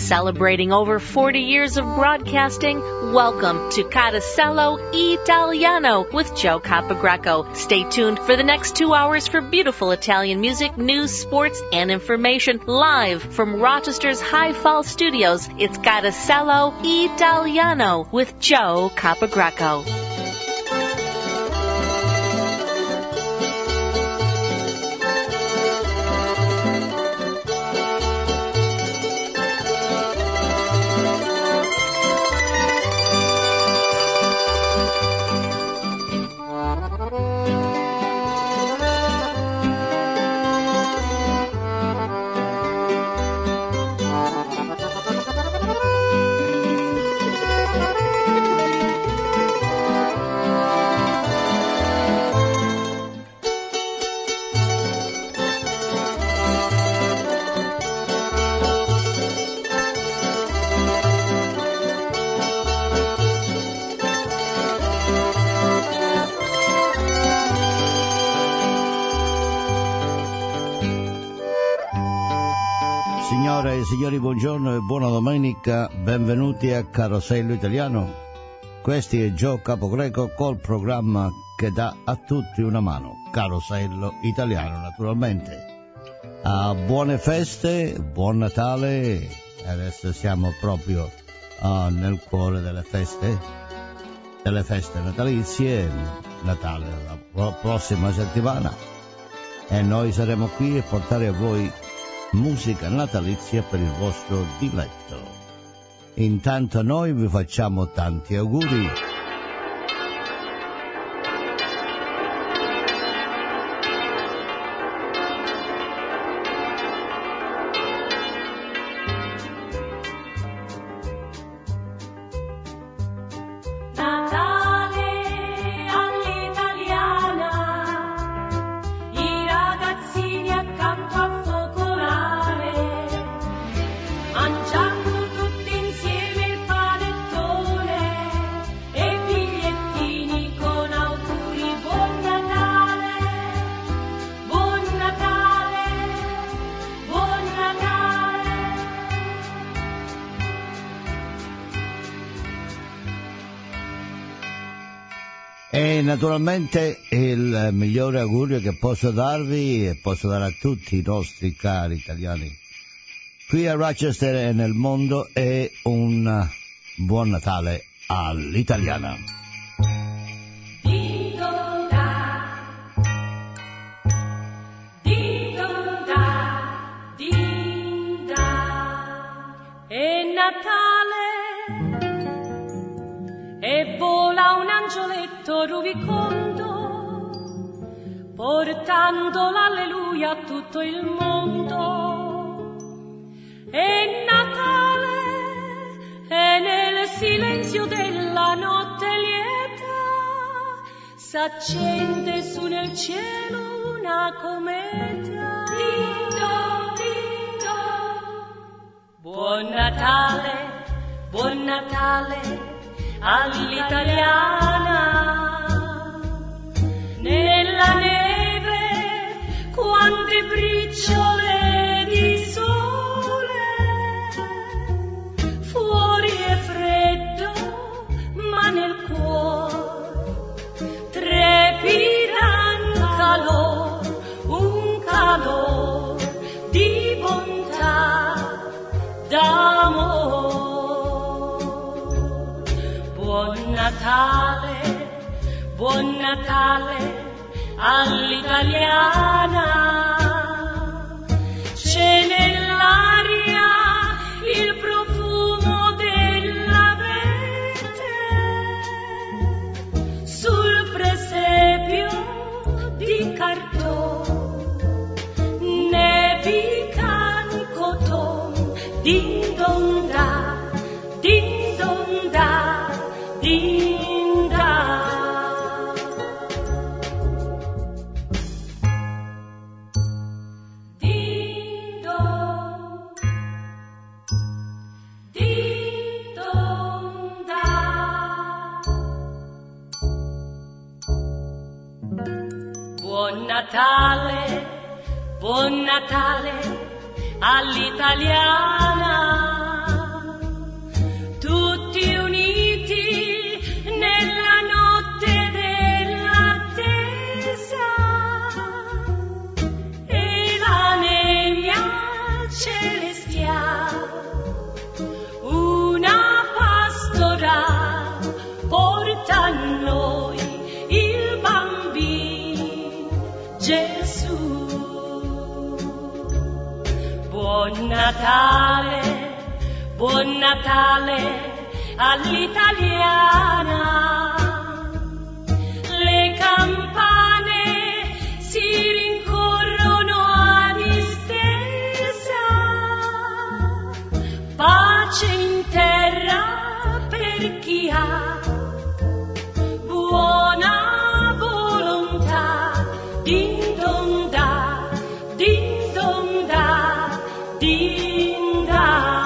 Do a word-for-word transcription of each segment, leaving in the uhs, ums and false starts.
Celebrating over forty years of broadcasting, welcome to Carosello Italiano with Joe Capogreco. Stay tuned for the next two hours for beautiful Italian music, news, sports, and information live from Rochester's High Falls Studios. It's Carosello Italiano with Joe Capogreco. Signore e signori, buongiorno e buona domenica, benvenuti a Carosello Italiano. Questo è Joe Capogreco col programma che dà a tutti una mano, Carosello Italiano naturalmente. Uh, buone feste, buon Natale, adesso siamo proprio uh, nel cuore delle feste, delle feste natalizie, Natale la prossima settimana e noi saremo qui a portare a voi musica natalizia per il vostro diletto. Intanto noi vi facciamo tanti auguri. E naturalmente il migliore augurio che posso darvi e posso dare a tutti i nostri cari italiani qui a Rochester e nel mondo è un buon Natale all'italiana. È Natale e vola un angioletto rubicondo, portando l'alleluia a tutto il mondo. È Natale e nel silenzio della notte lieta s'accende su nel cielo una cometa. Dindo, dindo. Buon Natale, buon Natale all'italiana, nella neve quante briciole di sole, fuori è freddo ma nel cuore trepida un calor, un calor di bontà, d'amore. Buon Natale, buon Natale all'italiana, c'è nell'aria il profumo dell'abete, sul presepio di cartone nevican coton, din don da, din don da. Dinda. Dindo, dindonda. Buon Natale, buon Natale all'italiana. Natale, buon Natale all'italiana. Le campane si rincorrono a distesa, pace in terra per chi ha buona volontà. Din don da, din don da, din da.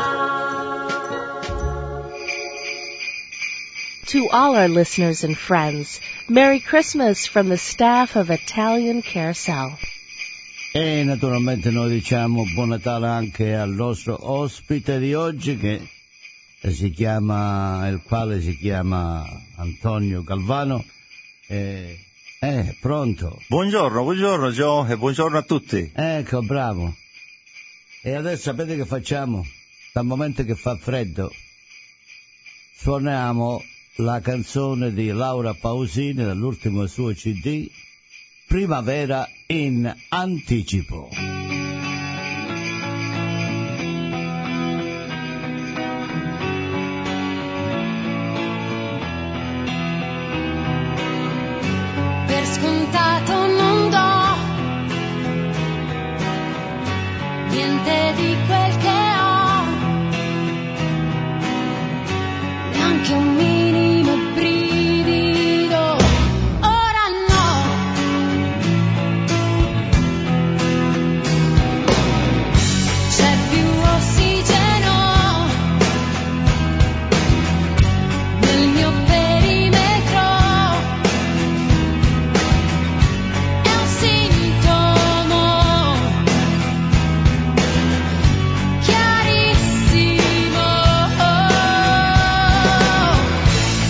To all our listeners and friends, Merry Christmas from the staff of Italian Carousel. E naturalmente noi diciamo buon Natale anche al nostro ospite di oggi, che si chiama, il quale si chiama Antonio Galvano. Eh, eh, pronto? Buongiorno, buongiorno Joe e buongiorno a tutti. Ecco, bravo. E adesso sapete che facciamo? Dal momento che fa freddo, suoniamo la canzone di Laura Pausini dall'ultimo suo C D, Primavera in anticipo. Per scontato non do niente di quel che ho, neanche un minimo brivido, ora no. C'è più ossigeno nel mio perimetro, è un sintomo chiarissimo.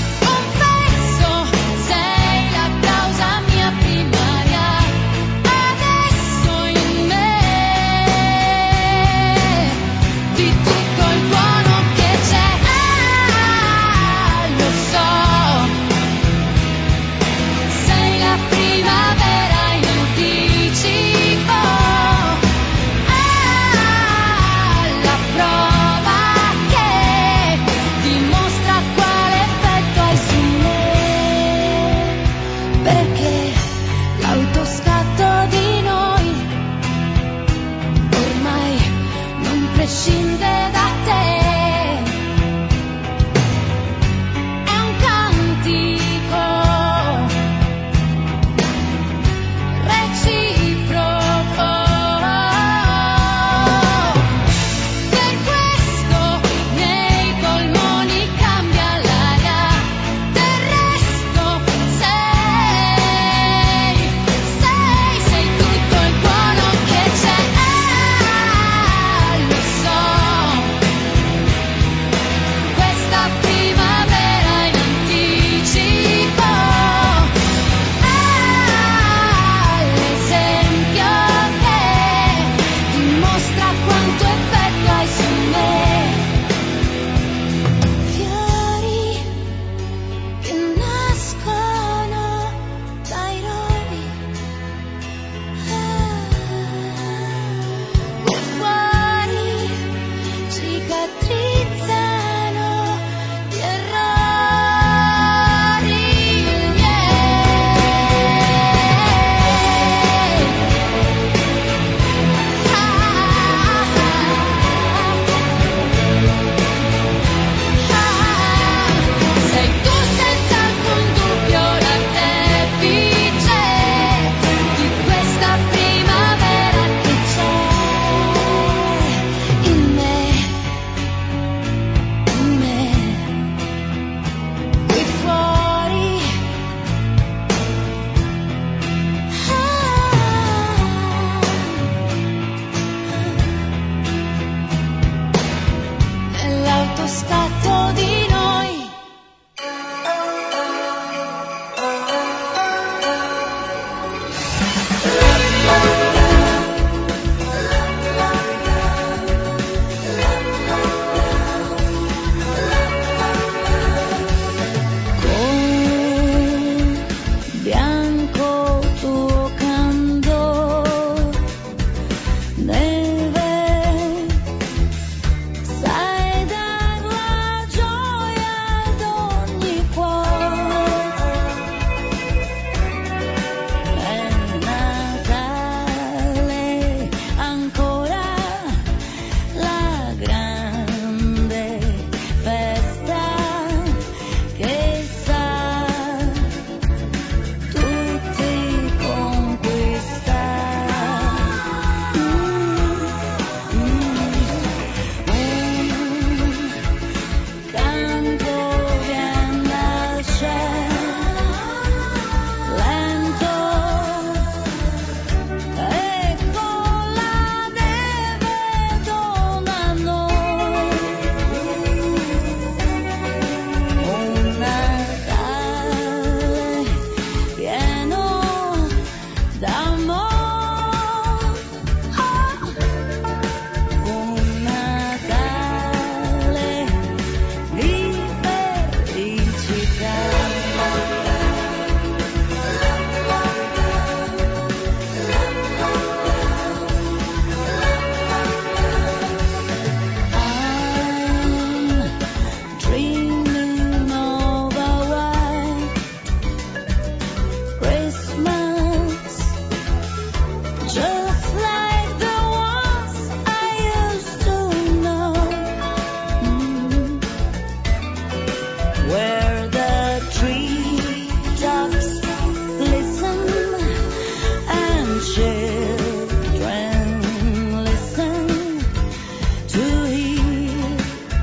where the treetops listen and children listen to hear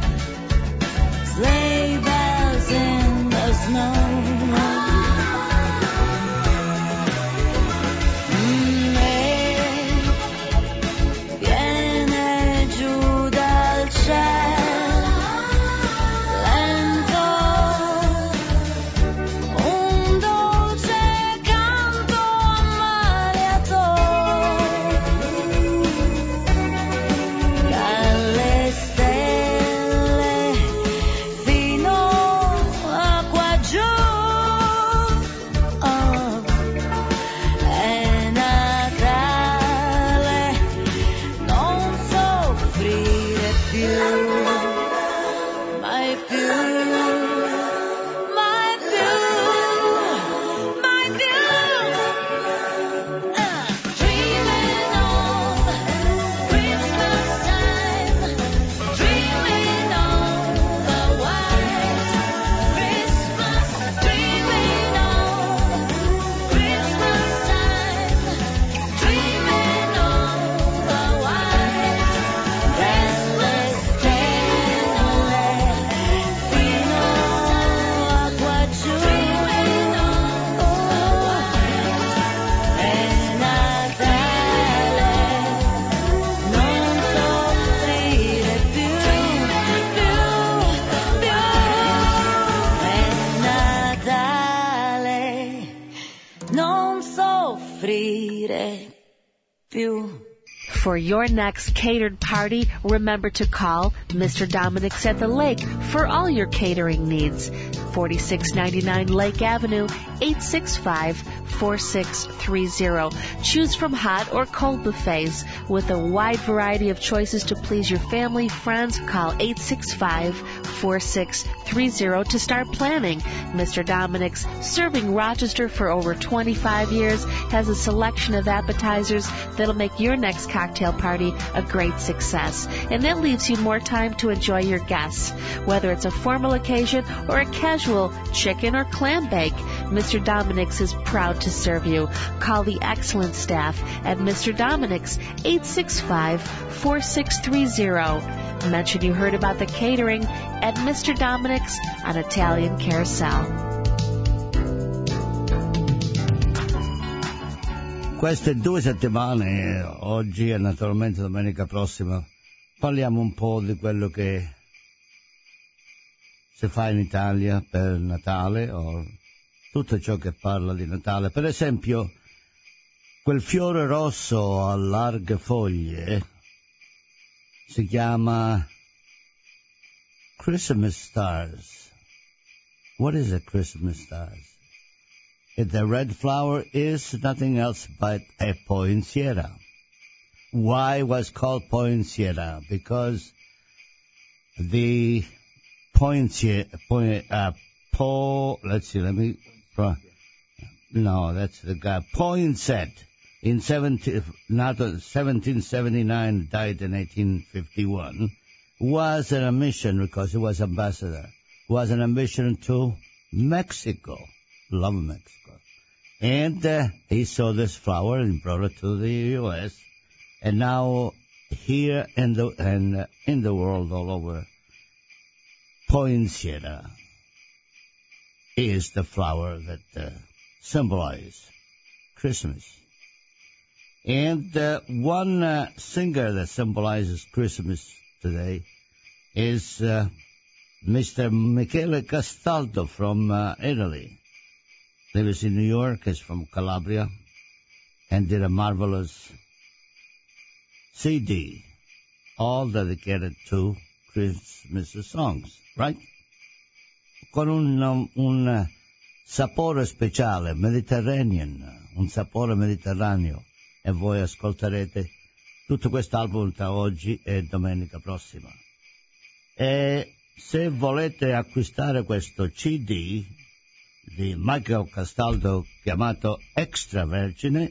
sleigh bells in the snow. For your next catered party, remember to call Mister Dominic's at the Lake for all your catering needs. forty-six ninety-nine Lake Avenue, eight six five, four six three zero. Choose from hot or cold buffets. With a wide variety of choices to please your family, friends, call eight six five, four six three zero to start planning. Mister Dominic's, serving Rochester for over twenty-five years, has a selection of appetizers that'll make your next cocktail party a great success. And that leaves you more time to enjoy your guests. Whether it's a formal occasion or a casual chicken or clam bake, Mister Dominic's is proud to serve you. Call the excellent staff at Mister Dominic's, eight six five, four six three zero. Mention you heard about the catering at Mister Dominic's on Italian Carousel. Queste due settimane, oggi e naturalmente domenica prossima, parliamo un po' di quello che si fa in Italia per Natale o tutto ciò che parla di Natale. Per esempio, quel fiore rosso a larghe foglie si chiama Christmas stars. What is a Christmas stars? The red flower is nothing else but a poinsettia. Why was called poinsettia? Because the poinsettia, point, uh, po, let's see, let me, no, that's the guy, Poinsett, in seventeen, not seventeen seventy-nine, died in eighteen fifty-one, was on a mission because he was ambassador, was on a mission to Mexico. Love Mexico. And uh, he saw this flower and brought it to the U S And now here in the and uh, in the world all over, poinsettia is the flower that uh, symbolizes Christmas. And uh, one uh, singer that symbolizes Christmas today is uh, Mister Michele Castaldo from uh, Italy. Lives in New York, is from Calabria, and did a marvelous C D, all dedicated to Christmas songs, right? Con un, un sapore speciale, Mediterranean, un sapore mediterraneo, e voi ascolterete tutto quest'album tra oggi e domenica prossima. E se volete acquistare questo C D di Michael Castaldo chiamato Extra Vergine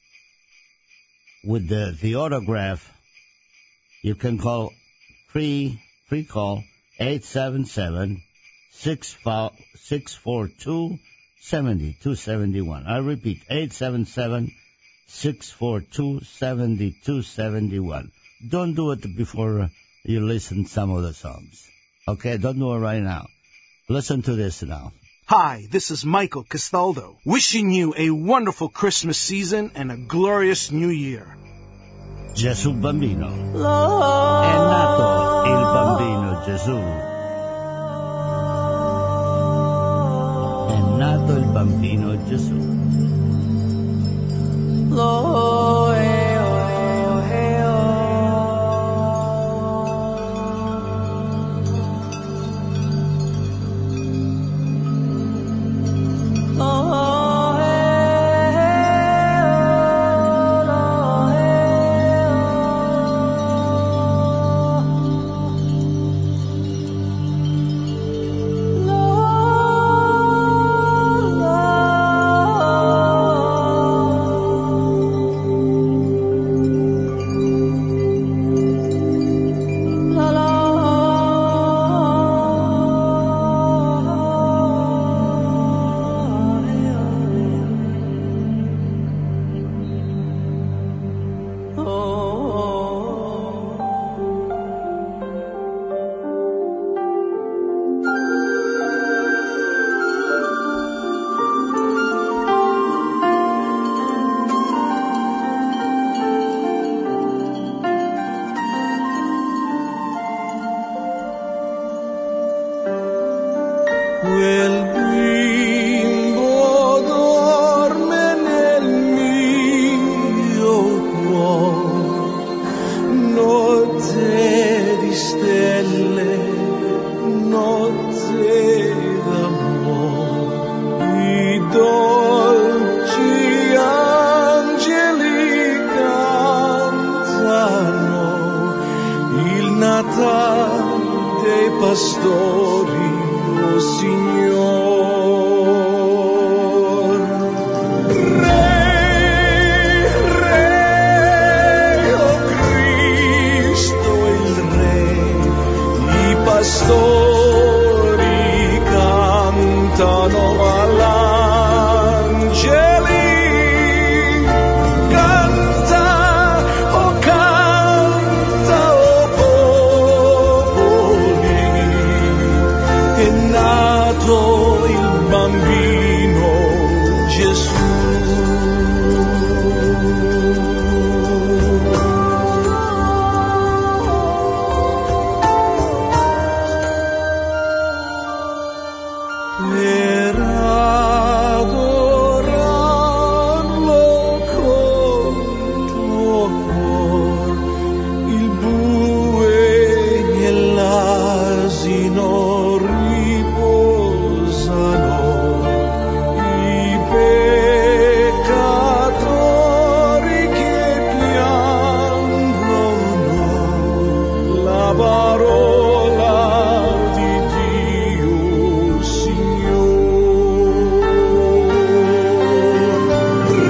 with the, the autograph, you can call free free call eight seven seven, six four two, seven two seven one. I repeat, eight seven seven, six four two, seven two seven one. Don't do it before you listen to some of the songs. Okay, don't do it right now. Listen to this now. Hi, this is Michael Castaldo, wishing you a wonderful Christmas season and a glorious New Year. Gesù bambino. È nato il bambino Gesù. È nato il bambino Gesù. Lo, eh, oh, eh, oh. Lo, eh, oh, lo, eh, oh. Lo, Quel bimbo dorme nel mio cuore, notte di stelle, notte d'amore, i dolci angeli cantano il Natale dei pastori. Oh Signor, Re, Re, oh Cristo il Re, i pastori cantano all'angeli, canta, oh canta, oh popoli. È nato il bambino Gesù. Per adorarlo con tuo cuore, il bue e l'asino riposano, i peccatori che piangono la parola di Dio, Signore.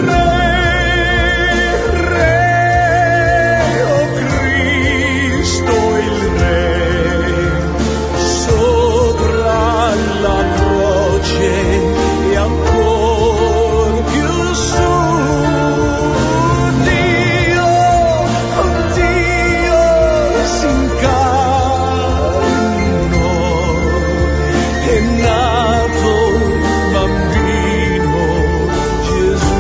Re, Re, oh Cristo il Re, sopra la croce e ancor più su, Dio, oh Dio si incarnò, è nato il bambino Gesù.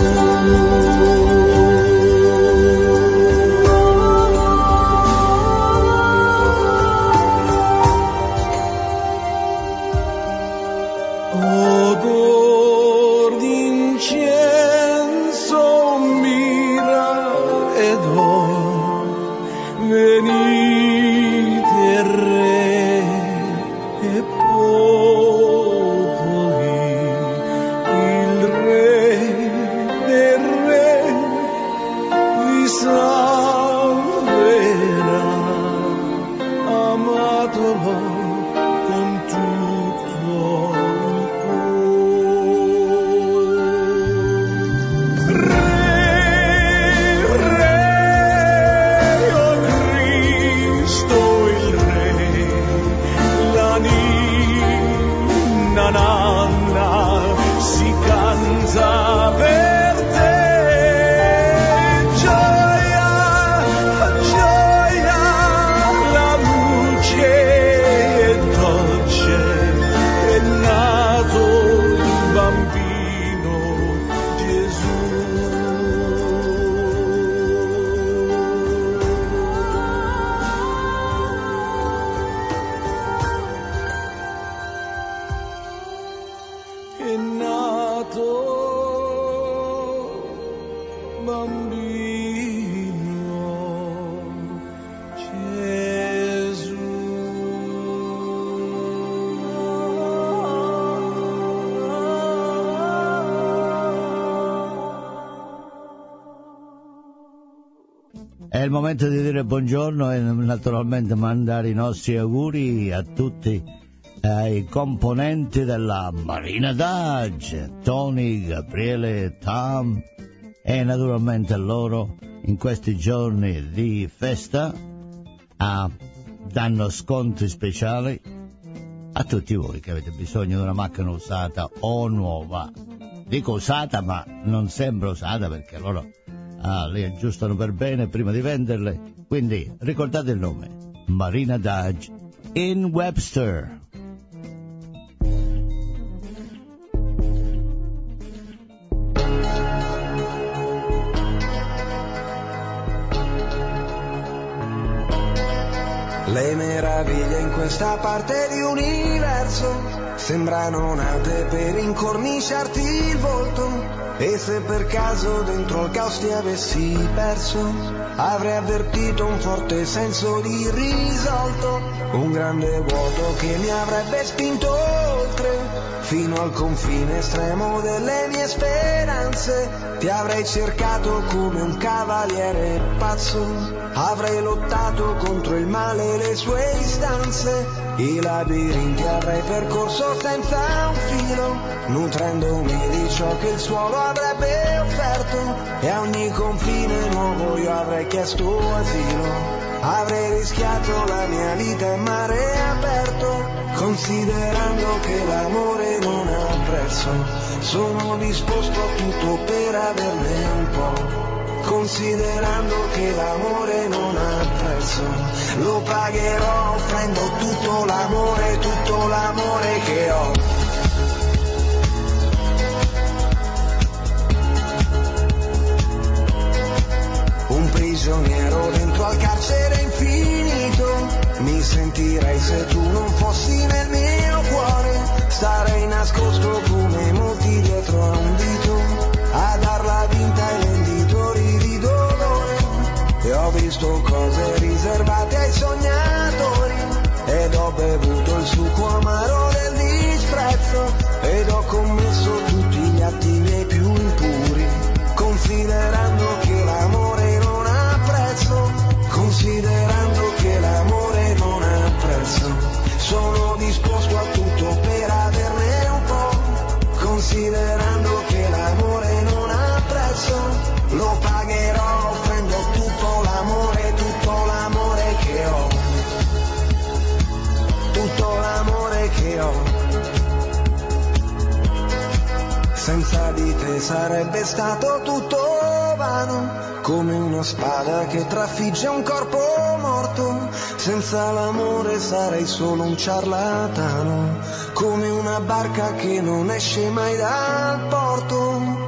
Odor d'incenso, mira ed olio, venite Re e popoli, il Re del Re vi salverà, amatelo con tutto il cuore. inna nanna si canta per te. Gioia, gioia, la luce è dolce, è nato il bambino Gesù. È nato bambino Gesù. È il momento di dire buongiorno e naturalmente mandare i nostri auguri a tutti ai componenti della Marina Dodge, Tony, Gabriele, Tom e naturalmente a loro in questi giorni di festa ah, danno sconti speciali a tutti voi che avete bisogno di una macchina usata o nuova. Dico usata ma non sembra usata perché loro ah, le aggiustano per bene prima di venderle, quindi ricordate il nome Marina Dodge in Webster. Le meraviglie in questa parte di universo sembrano nate per incorniciarti il volto. E se per caso dentro al caos ti avessi perso, avrei avvertito un forte senso di risolto, un grande vuoto che mi avrebbe spinto oltre, fino al confine estremo delle mie speranze. Ti avrei cercato come un cavaliere pazzo, avrei lottato contro il male e le sue istanze, i labirinti avrei percorso senza un filo, nutrendomi di ciò che il suolo avrebbe offerto, e a ogni confine nuovo io avrei chiesto asilo. Avrei rischiato la mia vita in mare aperto, considerando che l'amore non ha prezzo. Sono disposto a tutto per averne un po', considerando che l'amore non ha prezzo. Lo pagherò offrendo tutto l'amore, tutto l'amore che ho. Un prigioniero dentro al carcere infinito, mi sentirei se tu non fossi nel mio cuore. Starei nascosto come molti dietro a un dito, a darla vinta ai venditori di dolore. E ho visto cose riservate ai sognatori, ed ho bevuto il succo amaro del disprezzo, ed ho commesso tutti gli atti miei più impuri, considerando che l'amore non ha prezzo, considerando che l'amore non ha prezzo. Sono disposto a tutto per averne un po', considerando che l'amore non ha prezzo. Lo pagherò offrendo tutto l'amore, tutto l'amore che ho, tutto l'amore che ho. Senza di te sarebbe stato tutto vano, come una spada che trafigge un corpo morto. Senza l'amore sarei solo un ciarlatano, come una barca che non esce mai dal porto.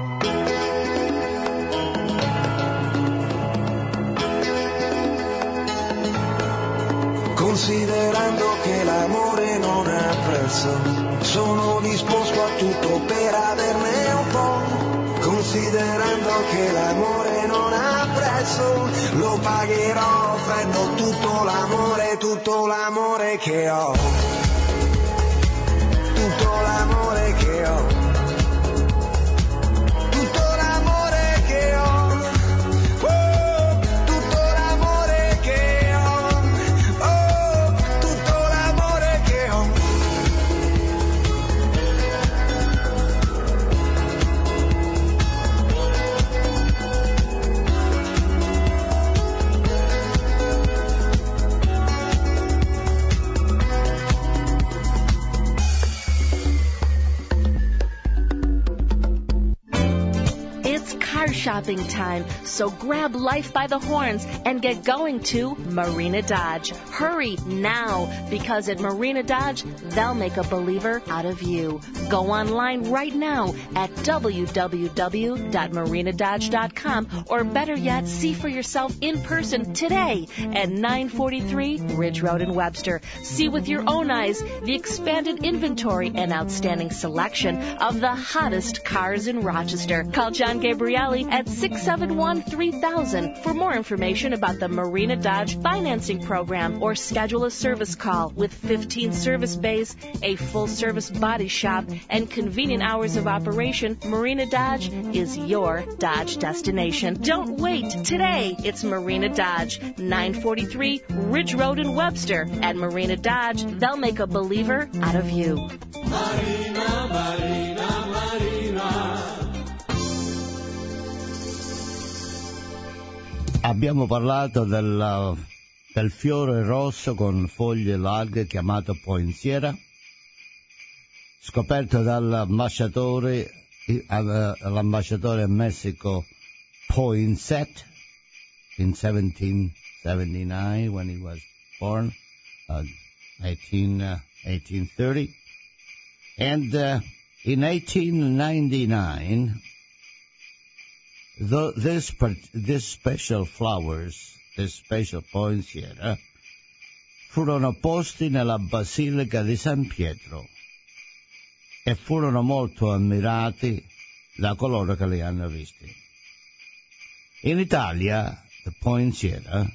Considerando che l'amore non ha prezzo, sono disposto a tutto per averne un po', considerando che l'amore non ha prezzo. Lo pagherò offrendo tutto l'amore, tutto l'amore che ho, tutto l'amore che ho, tutto l'amore che ho, oh, tutto l'amore che ho, oh, tutto l'amore che ho. shopping time, so grab life by the horns and get going to Marina Dodge. Hurry now, because at Marina Dodge, they'll make a believer out of you. Go online right now at w w w dot marina dodge dot com, or better yet, see for yourself in person today at nine forty-three Ridge Road in Webster. See with your own eyes the expanded inventory and outstanding selection of the hottest cars in Rochester. Call John Gabrielli at six seven one, three thousand for more information about the Marina Dodge financing program, or schedule a service call. With fifteen service bays, a full-service body shop, and convenient hours of operation, Marina Dodge is your Dodge destination. Don't wait. Today, it's Marina Dodge, nine forty-three Ridge Road in Webster. At Marina Dodge, they'll make a believer out of you. Marina, Marina, Marina. Abbiamo parlato del, del fiore rosso con foglie larghe chiamato poinsettia, scoperto dall'ambasciatore, l'ambasciatore in Messico Poinsett in seventeen seventy-nine when he was born, uh, eighteen, uh, eighteen thirty. And uh, in eighteen ninety-nine, the, this, this special flowers, this special poinsettia, furono posti nella Basilica di San Pietro e furono molto ammirati da coloro che li hanno visti. In Italia, the poinsettia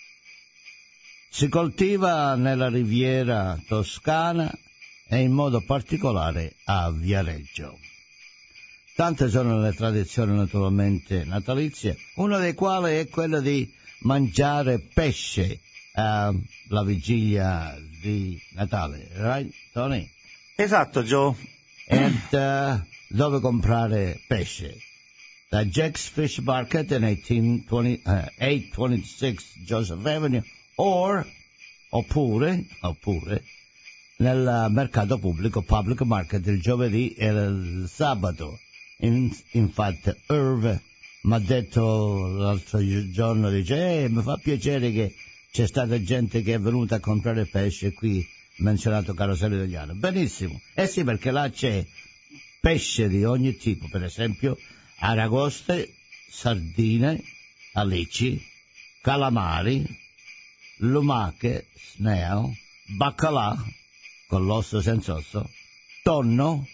si coltiva nella riviera toscana e in modo particolare a Viareggio. Tante sono le tradizioni naturalmente natalizie, una delle quali è quella di mangiare pesce alla vigilia di Natale, right, Tony? Esatto, Joe. E uh, dove comprare pesce? Da Jack's Fish Market in eighteen twenty, uh, eight twenty-six Joseph Avenue, or, oppure, oppure, nel mercato pubblico, public market, il giovedì e il sabato. In, infatti, Irv mi ha detto l'altro giorno, dice, eh, mi fa piacere che c'è stata gente che è venuta a comprare pesce qui, menzionato Carosello Italiano. Benissimo. Eh sì, perché là c'è pesce di ogni tipo, per esempio aragoste, sardine, alici, calamari, lumache, snail, baccalà, con l'osso senza osso, tonno.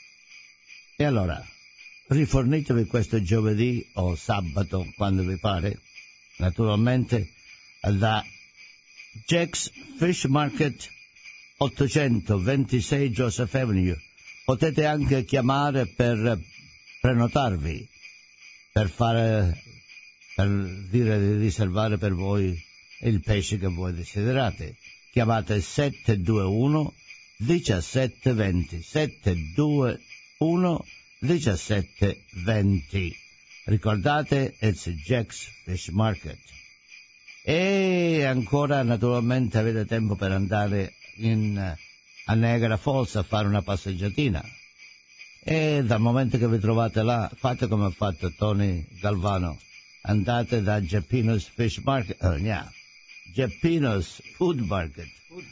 E allora, rifornitevi questo giovedì o sabato, quando vi pare, naturalmente, da Jack's Fish Market, ottocentoventisei Joseph Avenue. Potete anche chiamare per prenotarvi, per fare, per dire di riservare per voi il pesce che voi desiderate. Chiamate sette due uno diciassette venti, sette due uno diciassette venti. Ricordate, it's Jack's Fish Market. E ancora, naturalmente, avete tempo per andare in, a Niagara Falls a fare una passeggiatina. E dal momento che vi trovate là, fate come ha fatto Tony Galvano. Andate da Geppino's Fish Market, oh, yeah, Geppino's Food Market,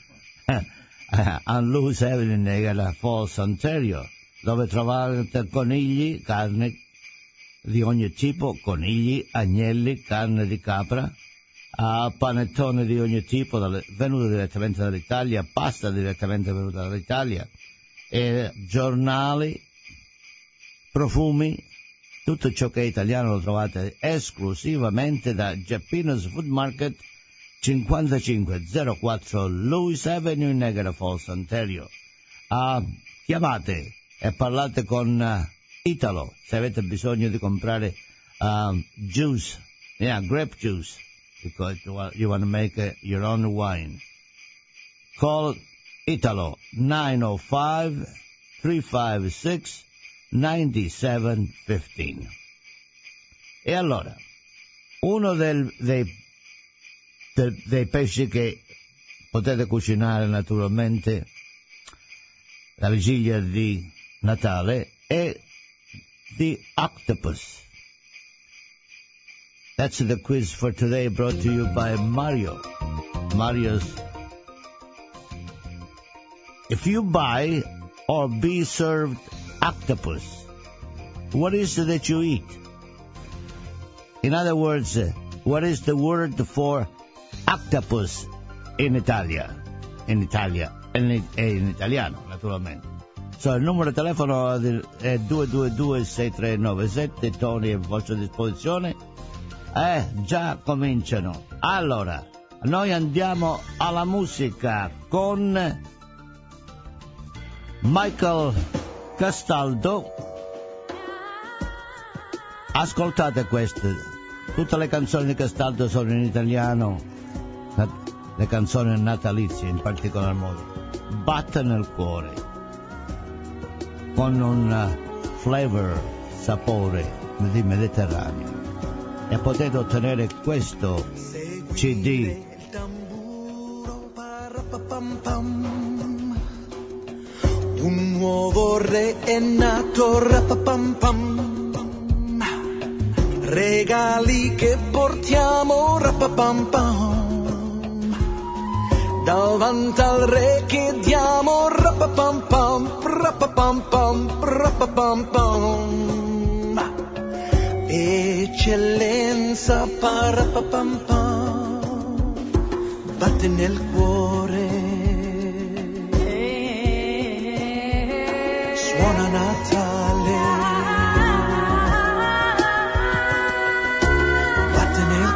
on Lewis Avenue, Niagara Falls, Ontario, dove trovate conigli, carne di ogni tipo, conigli, agnelli, carne di capra, a panettone di ogni tipo, dalle, venuto direttamente dall'Italia, pasta direttamente venuta dall'Italia, e giornali, profumi, tutto ciò che è italiano lo trovate esclusivamente da Geppino's Food Market, cinquantacinque zero quattro Lewis Avenue, Niagara Falls, Ontario. Uh, chiamate e parlate con uh, Italo se avete bisogno di comprare uh, juice, yeah, grape juice, because you want to make uh, your own wine. Call Italo nine oh five, three five six, nine seven uno cinque. E allora, uno del, dei, del, dei pesci che potete cucinare naturalmente la vigilia di Natale è di octopus. That's the quiz for today, brought to you by Mario. Mario's. If you buy or be served octopus, what is it that you eat? In other words, uh, what is the word for octopus in Italia? In Italia, in, in italiano, naturalmente. So, il numero di telefono è due due due sei tre nove sette, Tony è a vostra disposizione. Eh, già cominciano. Allora, noi andiamo alla musica con Michael Castaldo. Ascoltate queste. Tutte le canzoni di Castaldo sono in italiano, le canzoni natalizie in particolar modo. Batte nel cuore, con un flavor, sapore di Mediterraneo. E potete ottenere questo C D. Un nuovo re è nato, rapapam-pam. Regali che portiamo, rapapam-pam. Davanti al re che diamo, rapapam-pam, rapapam-pam, rapapam-pam. Eccellenza, parapapam-pam, batte nel cuore. Suona Natale, batte nel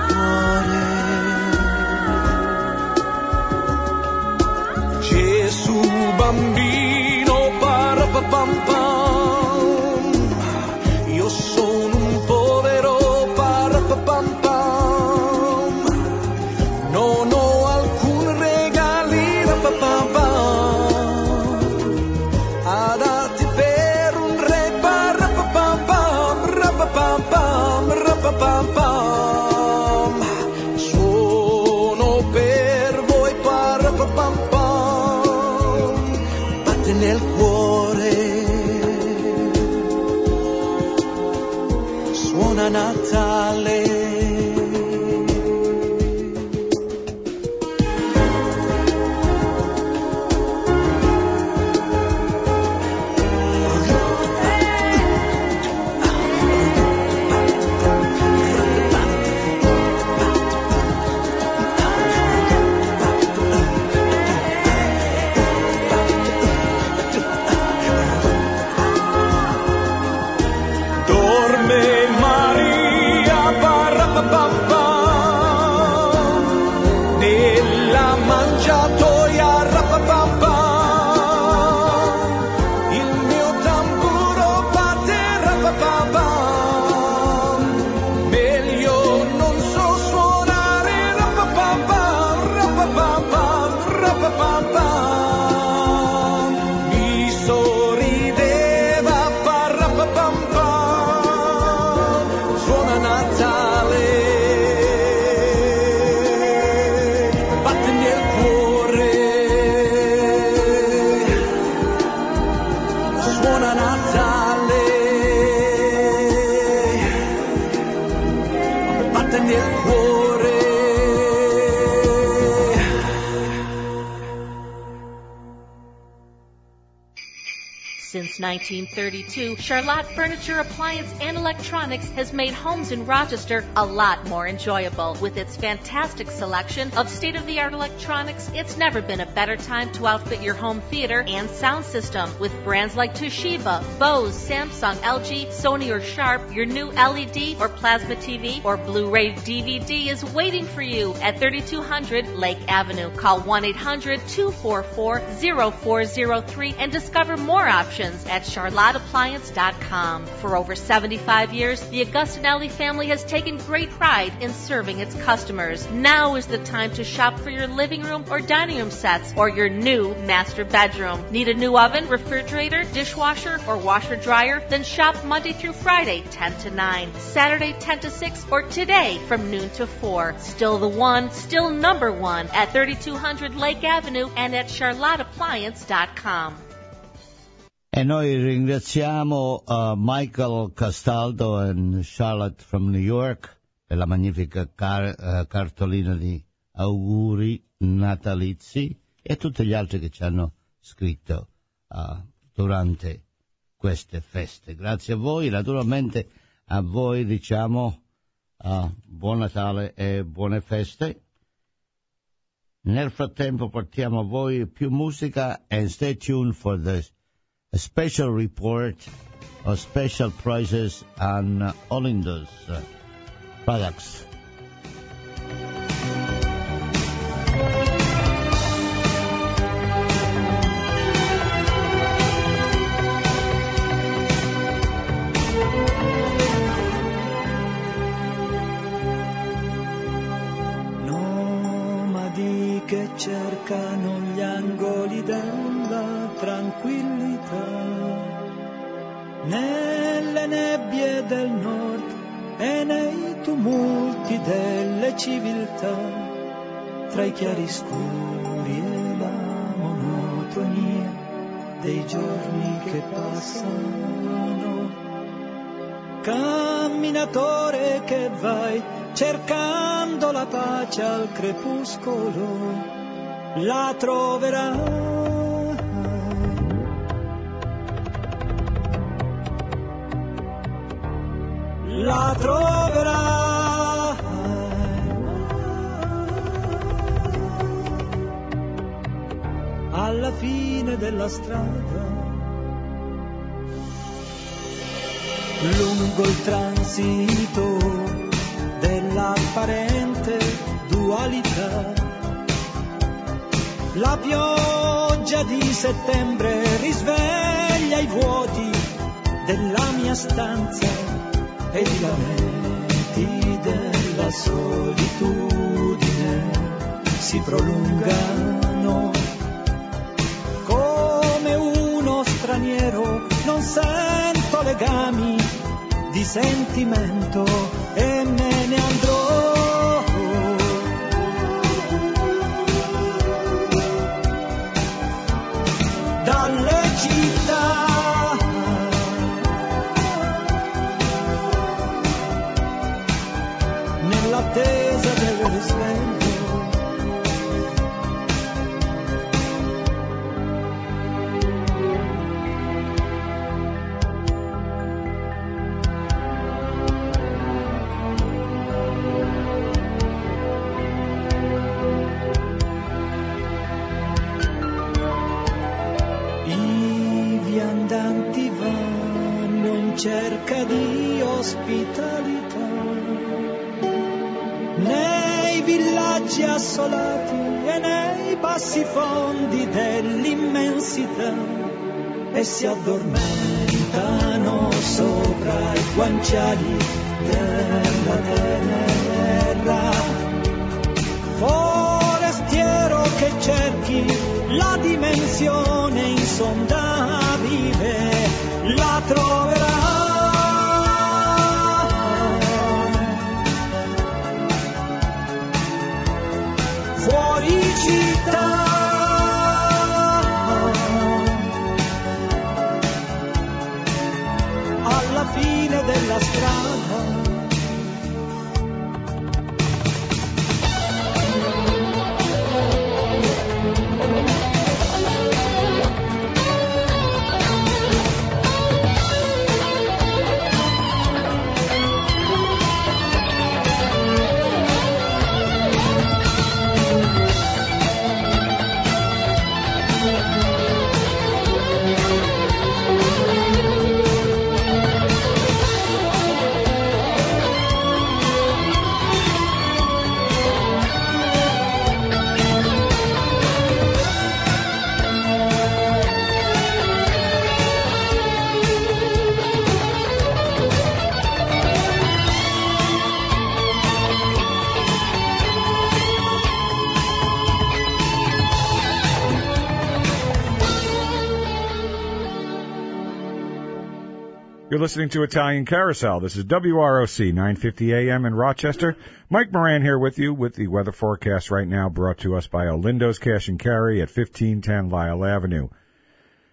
cuore. Gesù bambino, parapapam pam, io sono un povero, parapapam pam, non ho alcun regalino, papà a darti per un re, parapapam pam, rapapam pam, rapapam pam. Suono per voi, parapapam pam, batte nel cuore. Suona Natale. Dorme Maria, parapapam pam, nella mangiatoia, rapapam pam, il mio tamburo batte, rapapam pam, meglio non so suonare, rapapam pam, rapapam pam, rapapam pam, mi sorrideva, parapapam pam, suona Natale, batte nel cuore, suona Natale, batte nel cuore. Since nineteen thirty-two, Charlotte Furniture, Appliance, and Electronics has made homes in Rochester a lot more enjoyable. With its fantastic selection of state-of-the-art electronics, it's never been a better time to outfit your home theater and sound system. With brands like Toshiba, Bose, Samsung, L G, Sony, or Sharp, your new L E D or plasma T V or Blu-ray D V D is waiting for you at thirty-two hundred Lake Avenue. Call one eight hundred two four four zero four zero three and discover more options at charlotte appliance dot com. For over seventy-five years, the Augustinelli family has taken great pride in serving its customers. Now is the time to shop for your living room or dining room sets or your new master bedroom. Need a new oven, refrigerator, dishwasher, or washer dryer? Then shop Monday through Friday, ten to nine, Saturday, ten to six, or today from noon to four. Still the one, still number one at thirty-two hundred Lake Avenue and at charlotte appliance dot com. E noi ringraziamo uh, Michael Castaldo and Charlotte from New York per la magnifica car- uh, cartolina di auguri natalizi e tutti gli altri che ci hanno scritto uh, durante queste feste. Grazie a voi, naturalmente a voi diciamo uh, buon Natale e buone feste. Nel frattempo portiamo a voi più musica and stay tuned for the special report of special prices on uh, Olindos uh, products. Che cercano gli angoli della tranquillità, nelle nebbie del nord e nei tumulti delle civiltà, tra i chiaroscuri e la monotonia dei giorni che passano. Camminatore che vai cercando la pace al crepuscolo, la troverai. La troverai. Alla fine della strada, lungo il transito dell'apparente dualità, la pioggia di settembre risveglia i vuoti della mia stanza e i lamenti della solitudine si prolungano. Come uno straniero non sento legami di sentimento e me ne andrò. Dalle città, nell'attesa del risveglio. Cerca di ospitalità nei villaggi assolati e nei bassi fondi dell'immensità e si addormentano sopra i guanciali della terra. Forestiero che cerchi la dimensione insondabile, la troverai. Fuori città, alla fine della strada. You're listening to Italian Carousel. This is W R O C, nine fifty A M in Rochester. Mike Moran here with you with the weather forecast right now, brought to us by Olindo's Cash and Carry at fifteen ten Lyle Avenue.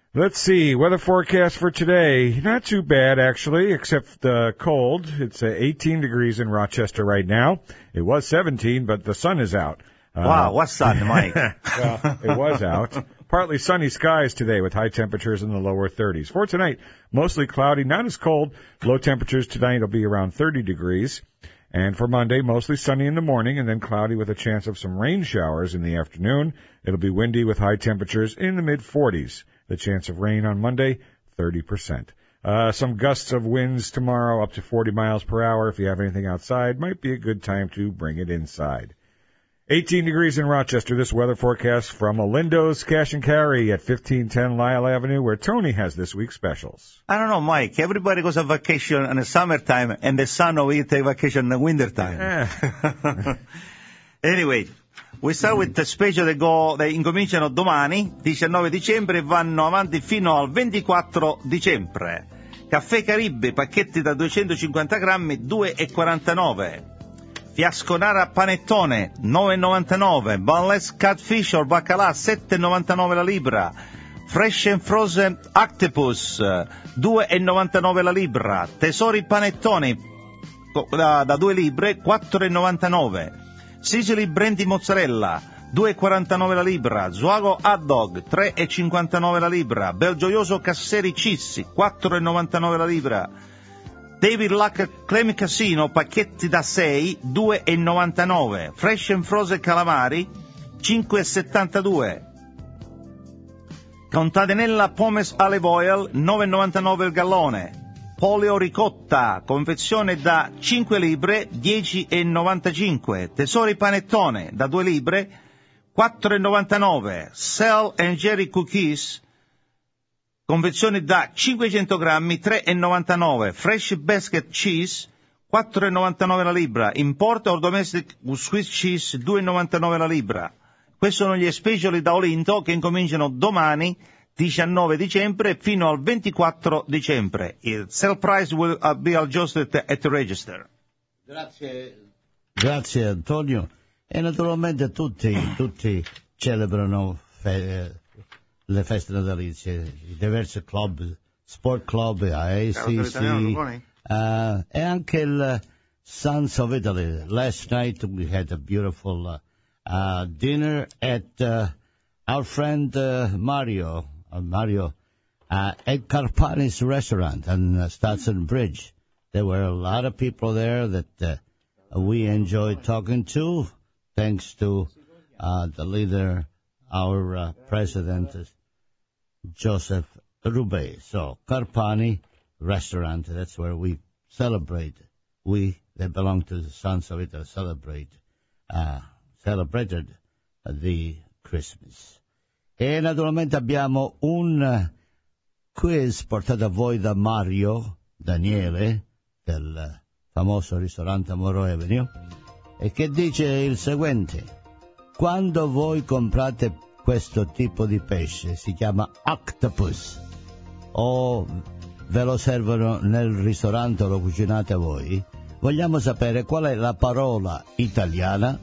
Let's see, weather forecast for today. Not too bad, actually, except uh, cold. It's uh, eighteen degrees in Rochester right now. It was seventeen, but the sun is out. Uh, wow, what sun, Mike? Well, it was out. Partly sunny skies today with high temperatures in the lower thirties. For tonight, mostly cloudy, not as cold. Low temperatures tonight will be around thirty degrees. And for Monday, mostly sunny in the morning and then cloudy with a chance of some rain showers in the afternoon. It'll be windy with high temperatures in the mid-forties. The chance of rain on Monday, thirty percent. Uh, some gusts of winds tomorrow up to forty miles per hour. If you have anything outside, might be a good time to bring it inside. eighteen degrees in Rochester. This weather forecast from Olindo's Cash and Carry at fifteen ten Lyle Avenue, where Tony has this week's specials. I don't know, Mike. Everybody goes on vacation in the summertime, and the son of it take vacation in the wintertime. Eh. Anyway, we start with the special che go, che incominciano domani, diciannove dicembre, e vanno avanti fino al ventiquattro dicembre. Caffè Caribe, pacchetti da duecentocinquanta grammi, due e quarantanove. Fiasconara panettone, nove e novantanove. Boneless catfish or baccalà, sette e novantanove la libra. Fresh and frozen octopus, due e novantanove la libra. Tesori panettoni da, da due libre, quattro e novantanove. Sicily brandy mozzarella, due e quarantanove la libra. Zuago hot dog, tre e cinquantanove la libra. Belgioioso Casseri Cissi, quattro e novantanove la libra. David Luck Clem Casino, pacchetti da sei, due e novantanove. Fresh and frozen calamari, cinque e settantadue. Contadenella Pomes Olive Oil, nove e novantanove il gallone. Polio ricotta, confezione da cinque libre, dieci e novantacinque. Tesori panettone, da due libre, quattro e novantanove. Sal and Jerry Cookies, confezione da cinquecento grammi, tre e novantanove. Fresh Basket Cheese, quattro e novantanove la libra. Import or domestic Swiss Cheese, due e novantanove la libra. Questi sono gli speciali da Olinto che incominciano domani, diciannove dicembre, fino al ventiquattro dicembre. Il sale price will be adjusted at the register. Grazie. Grazie Antonio. E naturalmente tutti, tutti celebrano fe- le feste natalizie, i diversi club, sport club, A C C, uh, e anche il Sons of Italy. Last night we had a beautiful uh, uh, dinner at uh, our friend uh, Mario, uh, Mario uh, at Carpani's restaurant on uh, Stotson Bridge. There were a lot of people there that uh, we enjoyed talking to, thanks to uh, the leader, our uh, president, Joseph Rubey. So, Carpani restaurant, that's where we celebrate. We, that belong to the Sons of Italy, celebrate, uh, celebrated the Christmas. E naturalmente abbiamo un quiz portato a voi da Mario Daniele, del famoso ristorante Moro Avenue, e che dice il seguente: quando voi comprate questo tipo di pesce, si chiama octopus, o ve lo servono nel ristorante o lo cucinate voi, vogliamo sapere qual è la parola italiana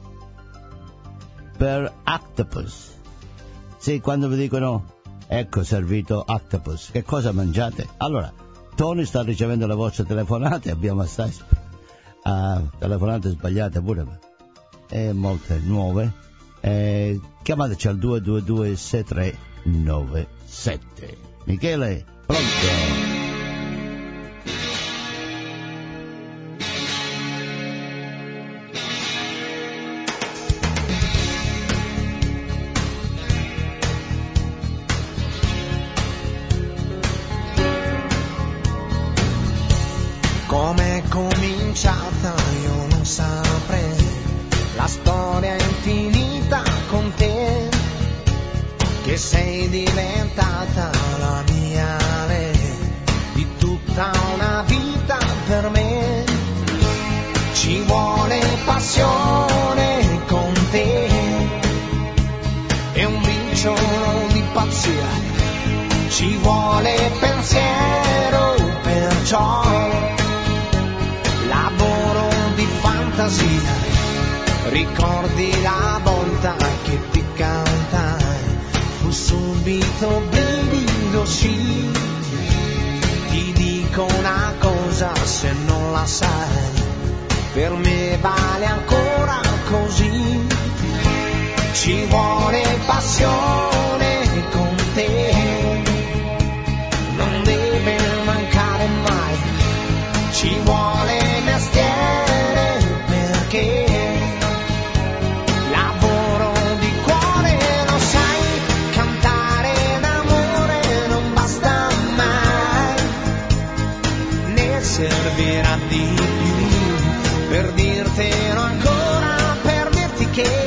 per octopus. Sì, quando vi dicono ecco servito octopus, che cosa mangiate? Allora, Tony sta ricevendo le vostre telefonate, abbiamo assai uh, telefonate sbagliate pure, e molte nuove. Eh, chiamateci al due due due sei tre nove sette. Michele, pronto? Com'è cominciata io non saprei, la storia è infinita con te, che sei diventata la mia lei, di tutta una vita per me. Ci vuole passione con te e un briciolo di pazzia, ci vuole pensiero, perciò lavoro di fantasia. Ricordi la volta che ti cantai, fu subito brivido detto sì. Ti dico una cosa se non la sai, per me vale ancora così. Ci vuole passione con te, non deve mancare mai. Ci vuole mestiere perché lavoro di cuore, lo sai, cantare d'amore non basta mai, ne servirà di più per dirtelo ancora, per dirti che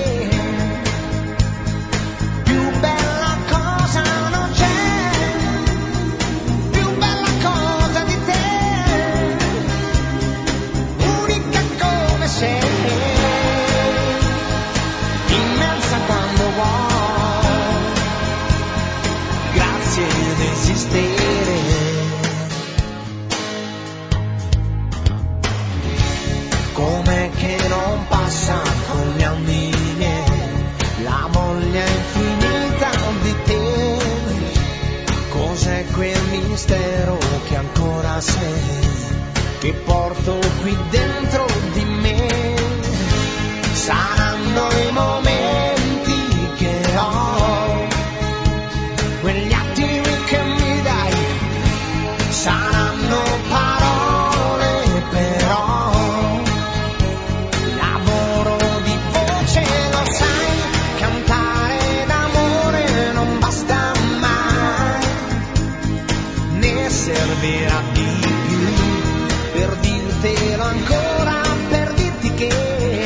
com'è che non passa con gli anni miei la voglia infinita di te. Cos'è quel mistero che ancora sei, che porto qui dentro di me? Saranno i momenti che ho, quegli attimi che mi dai, saranno parole però, lavoro di voce, lo sai, cantare d'amore non basta mai, ne servirà di più per dirtelo ancora, per dirti che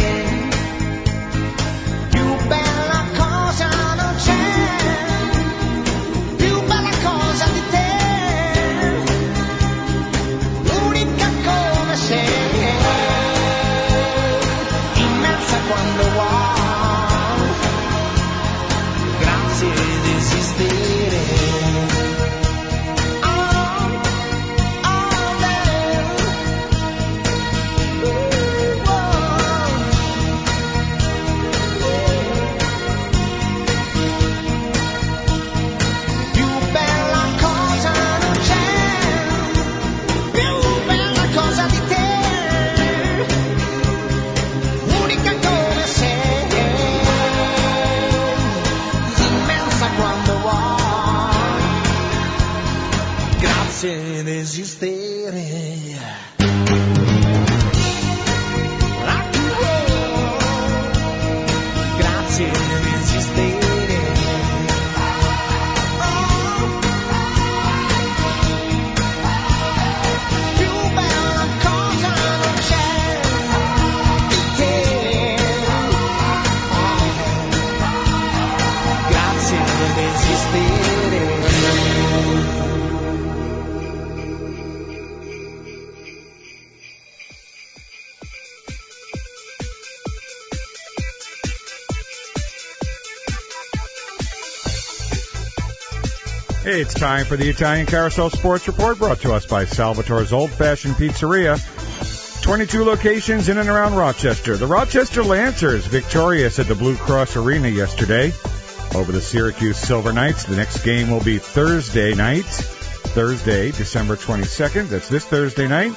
ed esistere. Grazie di esistere. Più bella cosa non c'è di te. Grazie di esistere. It's time for the Italian Carousel Sports Report, brought to us by Salvatore's Old Fashioned Pizzeria. twenty-two locations in and around Rochester. The Rochester Lancers victorious at the Blue Cross Arena yesterday over the Syracuse Silver Knights. The next game will be Thursday night, Thursday, December twenty-second. That's this Thursday night.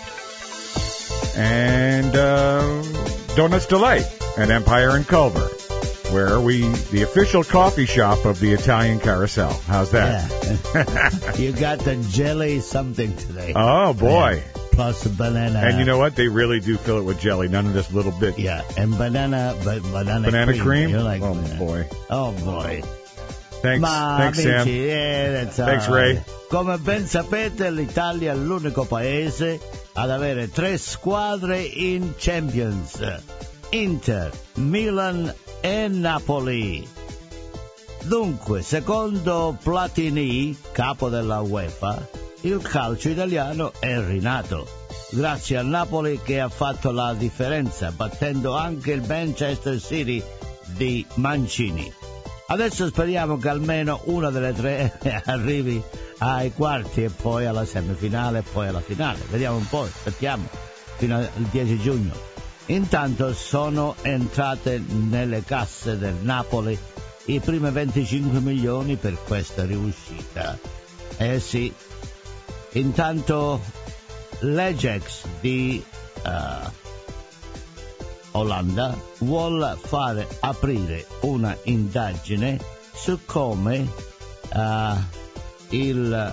And uh, Donuts Delight at Empire and Culver, where we, the official coffee shop of the Italian Carousel. How's that? Yeah. You got the jelly something today. Oh, boy. Yeah. Plus a banana. And you know what? They really do fill it with jelly, none of this little bit. Yeah, and banana ba- banana, banana cream. cream. You like oh, banana. boy. Oh, boy. Thanks, Ma, Thanks amici, Sam. Eh, that's Thanks, all. Ray. Come ben sapete, l'Italia è l'unico paese ad avere tre squadre in Champions. Inter, Milan e Napoli. Dunque, secondo Platini, capo della UEFA, il calcio italiano è rinato, grazie al Napoli che ha fatto la differenza, battendo anche il Manchester City di Mancini. Adesso speriamo che almeno una delle tre arrivi ai quarti e poi alla semifinale e poi alla finale. Vediamo un po', aspettiamo fino al dieci giugno. Intanto sono entrate nelle casse del Napoli i primi venticinque milioni per questa riuscita. Eh sì. Intanto l'Ajax di uh, Olanda vuole fare aprire una indagine su come uh, il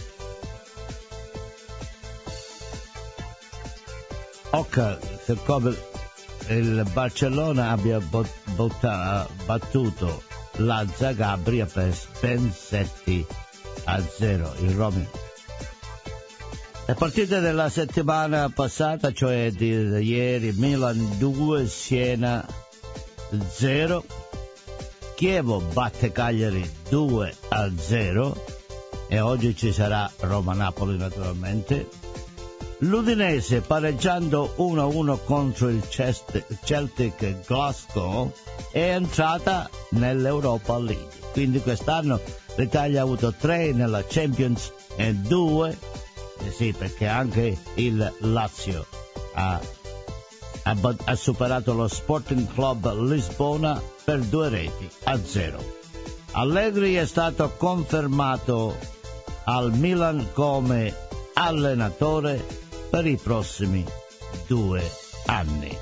ok, su come il Barcellona abbia bot, botta, battuto la Zagabria per ben sette a zero in Roma. Le partite della settimana passata, cioè di ieri, Milan due, Siena zero, Chievo batte Cagliari due a zero e oggi ci sarà Roma-Napoli naturalmente. L'Udinese pareggiando uno a uno contro il Celtic Glasgow è entrata nell'Europa League, quindi quest'anno l'Italia ha avuto tre nella Champions e due. Eh sì, perché anche il Lazio ha, ha, ha superato lo Sporting Club Lisbona per due reti a zero. Allegri è stato confermato al Milan come allenatore per i prossimi due anni.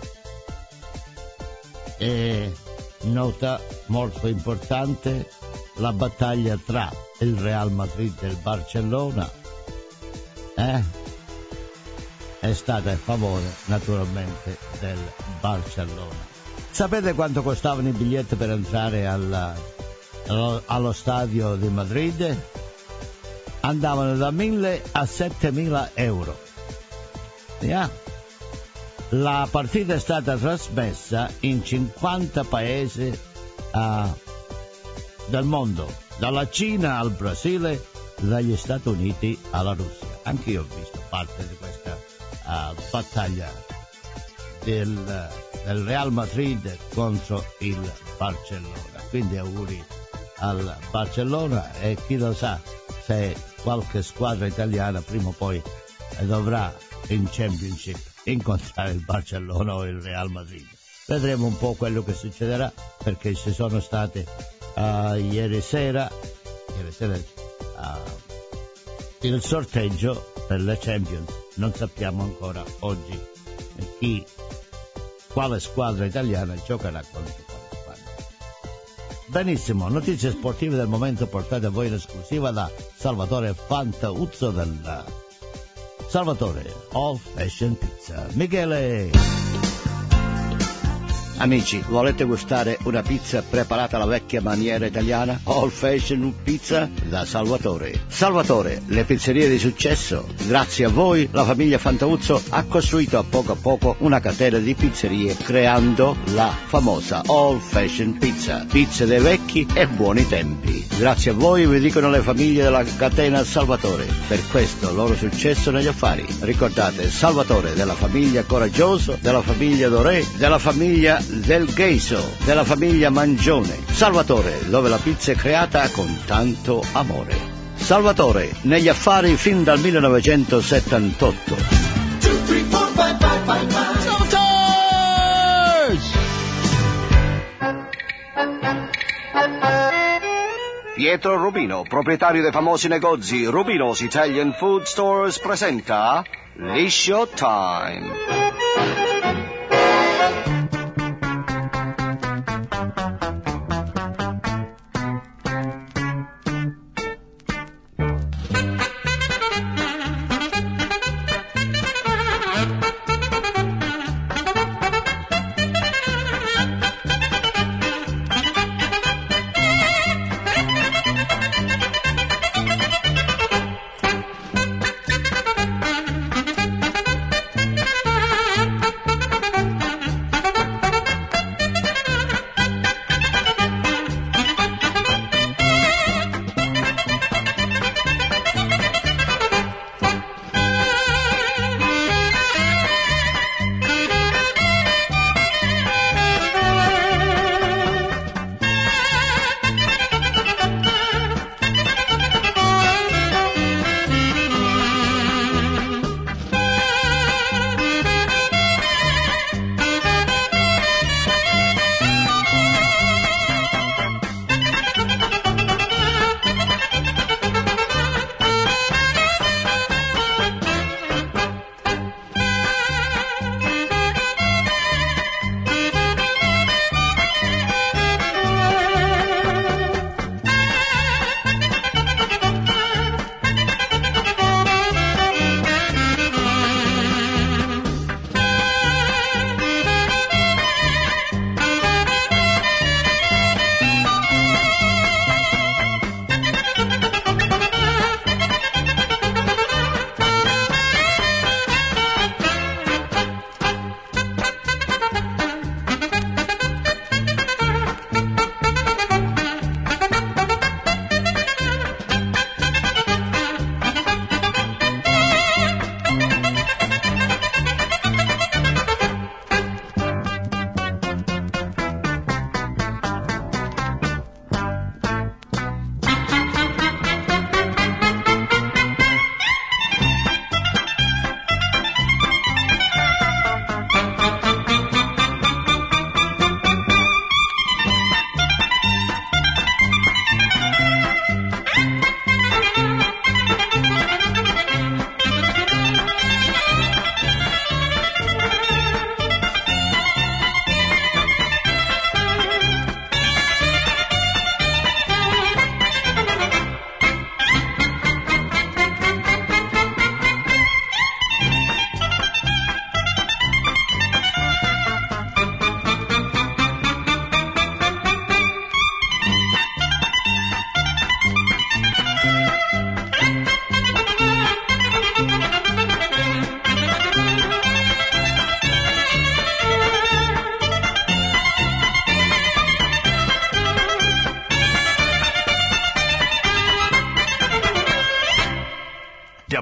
E nota molto importante la battaglia tra il Real Madrid e il Barcellona. Eh? È stata a favore naturalmente del Barcellona. Sapete quanto costavano i biglietti per entrare alla, allo, allo stadio di Madrid? Andavano da mille a settemila euro. Yeah. La partita è stata trasmessa in cinquanta paesi uh, del mondo, dalla Cina al Brasile, dagli Stati Uniti alla Russia. Anche io ho visto parte di questa uh, battaglia del, del Real Madrid contro il Barcellona. Quindi auguri al Barcellona e chi lo sa se qualche squadra italiana prima o poi dovrà in Championship incontrare il Barcellona o il Real Madrid. Vedremo un po' quello che succederà, perché ci sono state uh, ieri sera, ieri sera uh, il sorteggio per le Champions. Non sappiamo ancora oggi chi, quale squadra italiana giocherà contro quale squadra. Benissimo, notizie sportive del momento portate a voi in esclusiva da Salvatore Fantauzzo del Salvatore All Fashion Pizza. Michele! Amici, volete gustare una pizza preparata alla vecchia maniera italiana? All Fashion Pizza da Salvatore. Salvatore, le pizzerie di successo. Grazie a voi, la famiglia Fantauzzo ha costruito a poco a poco una catena di pizzerie, creando la famosa All Fashion Pizza. Pizze dei vecchi e buoni tempi. Grazie a voi, vi dicono le famiglie della catena Salvatore. Per questo loro successo negli affari. Ricordate, Salvatore della famiglia Coraggioso, della famiglia Doré, della famiglia del Gheiso, della famiglia Mangione. Salvatore, dove la pizza è creata con tanto amore. Salvatore, negli affari fin dal millenovecentosettantotto. Pietro Rubino, proprietario dei famosi negozi Rubino's Italian Food Stores, presenta Liscio Time.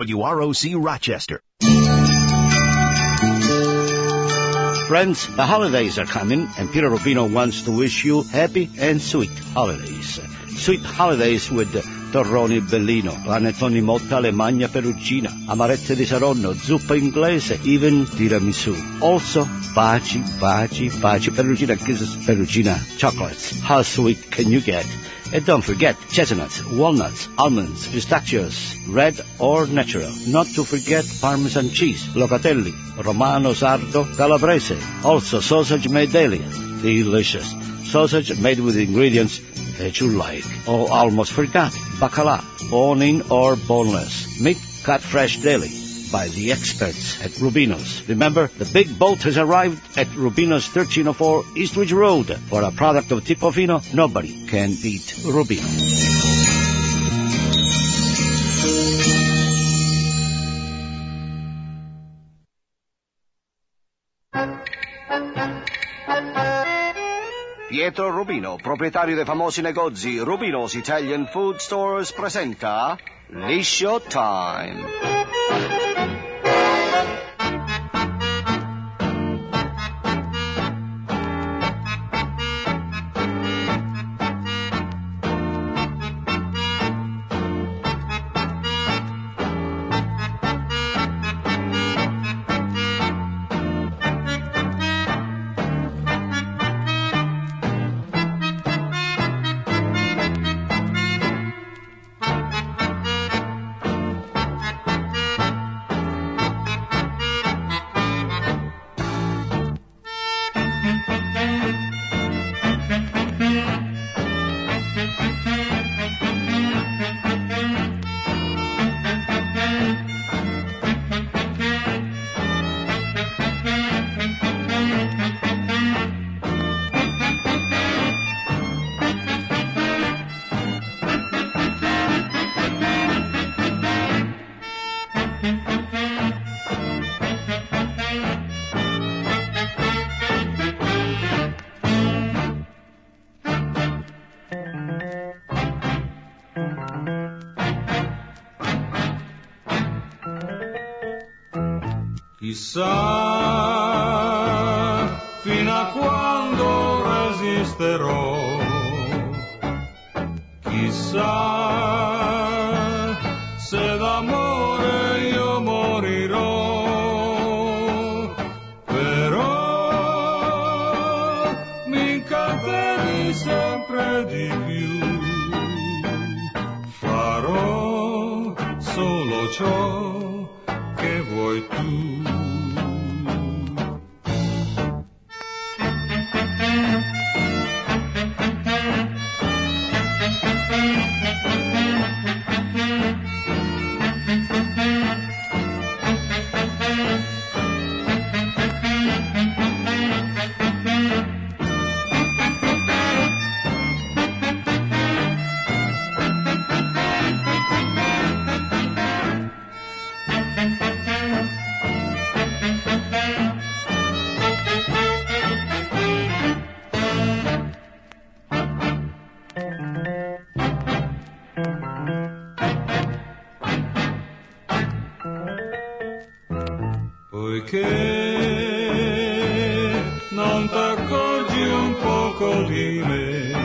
W R O C Rochester. Friends, the holidays are coming, and Peter Rubino wants to wish you happy and sweet holidays. Sweet holidays with torroni Bellino, panettoni motta Alemagna Perugina, amarette di Saronno, zuppa inglese, even tiramisù. Also, baci, baci, baci, Perugina kisses, Perugina chocolates. How sweet can you get? And don't forget chestnuts, walnuts, almonds, pistachios, red or natural. Not to forget Parmesan cheese, locatelli, Romano Sardo, Calabrese. Also sausage made daily. Delicious. Sausage made with ingredients that you like. Oh, almost forgot. Bacala, bone-in or boneless. Meat cut fresh daily by the experts at Rubino's. Remember, the big boat has arrived at Rubino's thirteen oh four Eastridge Road. For a product of Tipo Fino, nobody can beat Rubino. Pietro Rubino, proprietario dei famosi negozi Rubino's Italian Food Stores, presenta Liscio Time. Chissà fino a quando resisterò, chissà se d'amore io morirò, però mi incanteri sempre di più, farò solo ciò che vuoi tu. Poiché non t'accorgi un poco di me,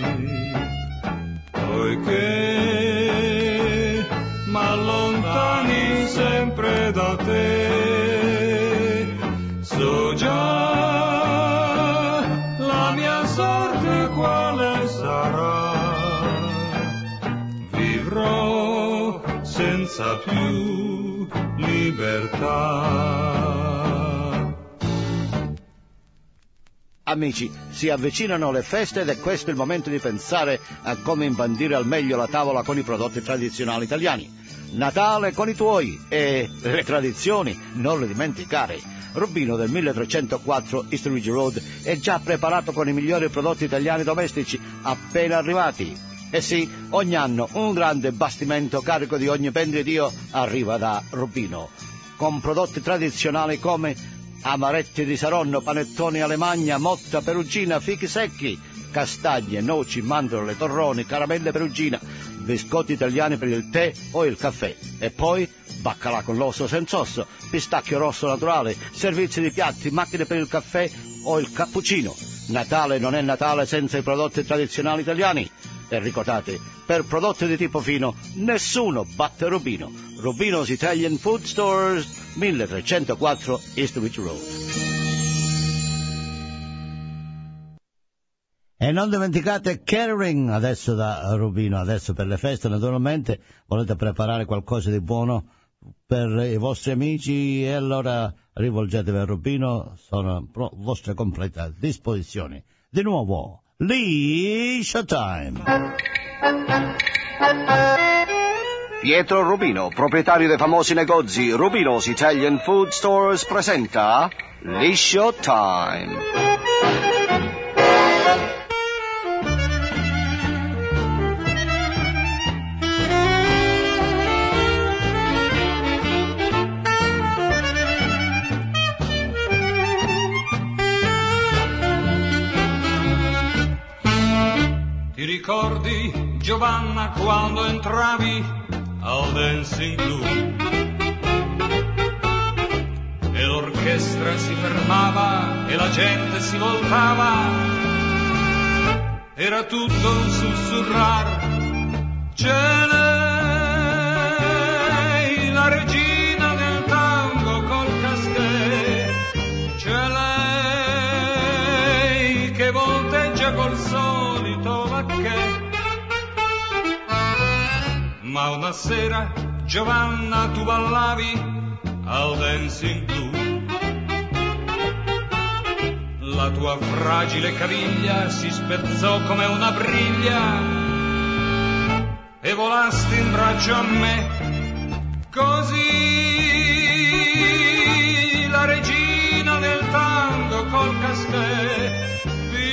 poiché m'allontani sempre da te, so già la mia sorte quale sarà, vivrò senza più libertà. Amici, si avvicinano le feste ed è questo il momento di pensare a come imbandire al meglio la tavola con i prodotti tradizionali italiani. Natale con i tuoi e le tradizioni non le dimenticare. Rubino del milletrecentoquattro Eastridge Road è già preparato con i migliori prodotti italiani domestici appena arrivati. E sì, ogni anno un grande bastimento carico di ogni ben di Dio arriva da Rubino, con prodotti tradizionali come amaretti di Saronno, panettoni Alemagna, motta perugina, fichi secchi, castagne, noci, mandorle, torroni, caramelle perugina, biscotti italiani per il tè o il caffè. E poi baccalà con l'osso senza osso, pistacchio rosso naturale, servizi di piatti, macchine per il caffè o il cappuccino. Natale non è Natale senza i prodotti tradizionali italiani. E ricordate, per prodotti di tipo fino, nessuno batte Rubino. Rubino's Italian Food Stores, milletrecentoquattro Eastwich Road. E non dimenticate catering adesso da Rubino, adesso per le feste naturalmente, volete preparare qualcosa di buono per i vostri amici e allora rivolgetevi a Rubino, sono a vostra completa disposizione. Di nuovo, Lee Showtime. Pietro Rubino, proprietario dei famosi negozi Rubino's Italian Food Stores, presenta Liscio Time. Ti ricordi, Giovanna, quando entravi al Dancing Club e l'orchestra si fermava e la gente si voltava, era tutto un sussurrar. C'è lei, la regina del tango col casquet, c'è lei che volteggia col solito vacchè. Ma una sera, Giovanna, tu ballavi al Dancing Club. La tua fragile caviglia si spezzò come una briglia e volasti in braccio a me. Così la regina del tango col casquet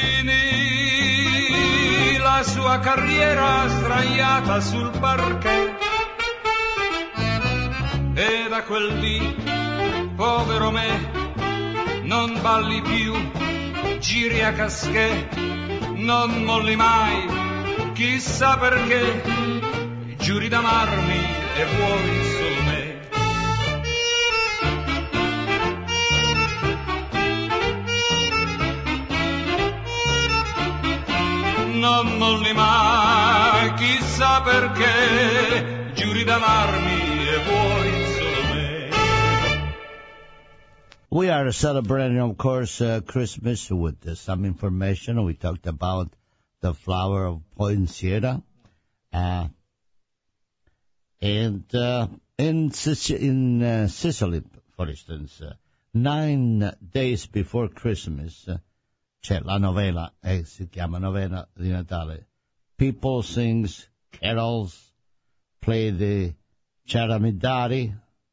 finì la sua carriera sdraiata sul parquet. E da quel dì, povero me, non balli più, giri a casquet, non molli mai, chissà perché, giuri d'amarmi e vuoi solo me. Non molli mai, chissà perché, giuri d'amarmi e vuoi solo me. We are celebrating, of course, uh, Christmas with uh, some information. We talked about the flower of poinsettia. Uh, and uh, in, Sic- in uh, Sicily, for instance, uh, nine days before Christmas, uh, c'è la novena, eh, si chiama novena di Natale. People sings carols, play the ciaramidari.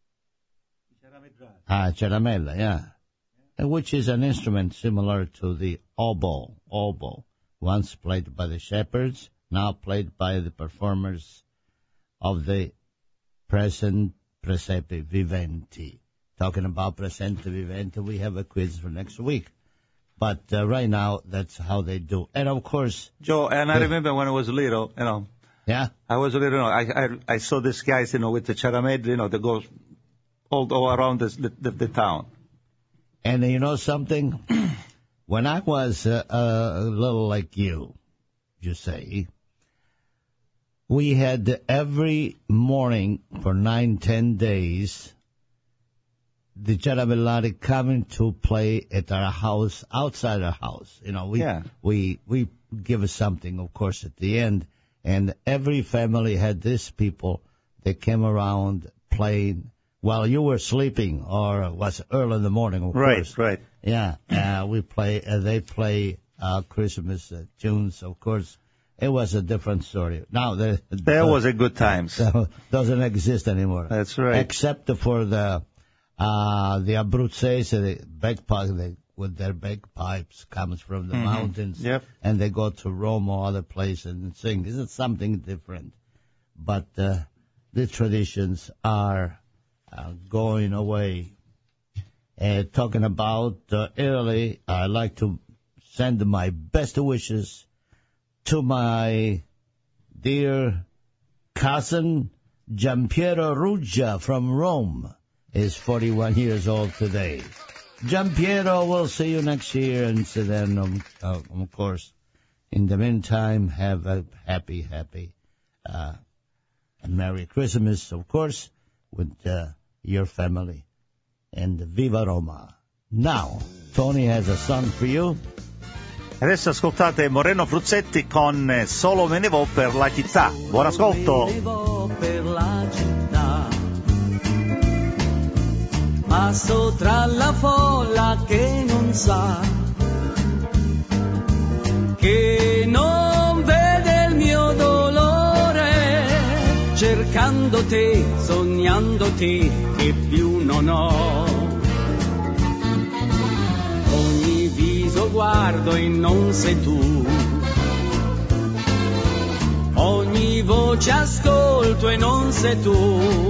Ah, ciaramella, yeah. And which is an instrument similar to the oboe, oboe, once played by the shepherds, now played by the performers of the present Presepe Viventi. Talking about Presente Viventi, we have a quiz for next week. But uh, right now, that's how they do. And of course... Joe, and I remember when I was little, you know... Yeah? I was little, you know, I, I, I saw these guys, you know, with the charamed, you know, that goes all, all around this, the, the, the town. And you know something? When I was uh, uh, a little like you, you say, we had every morning for nine, ten days... the Ciaramellari coming to play at our house, outside our house. You know, we, yeah. we, we give something, of course, at the end. And every family had these people that came around playing while you were sleeping or it was early in the morning, of right, course. Right, right. Yeah, uh, we play, uh, they play, uh, Christmas uh, tunes, of course. It was a different story. Now, the, there the, was a good times. So doesn't exist anymore. That's right. Except for the, Uh, the Abruzzese, the bagpipe, they, with their bagpipes, comes from the mm-hmm. mountains, yep. and they go to Rome or other places and sing. This is something different, but uh, the traditions are uh, going away. Uh, talking about uh, Italy, I'd like to send my best wishes to my dear cousin Giampiero Ruggia from Rome. Is forty-one years old today. Giampiero, we'll see you next year, and so then, um, uh, of course, in the meantime, have a happy, happy, uh, Merry Christmas, of course, with uh, your family. And Viva Roma. Now, Tony has a song for you. Adesso ascoltate Moreno Fruzzetti con Solo me ne vo per la città. Buon ascolto. Me ne vo per la città. Passo tra la folla che non sa, che non vede il mio dolore, cercando te, sognando te, che più non ho. Ogni viso guardo e non sei tu, ogni voce ascolto e non sei tu.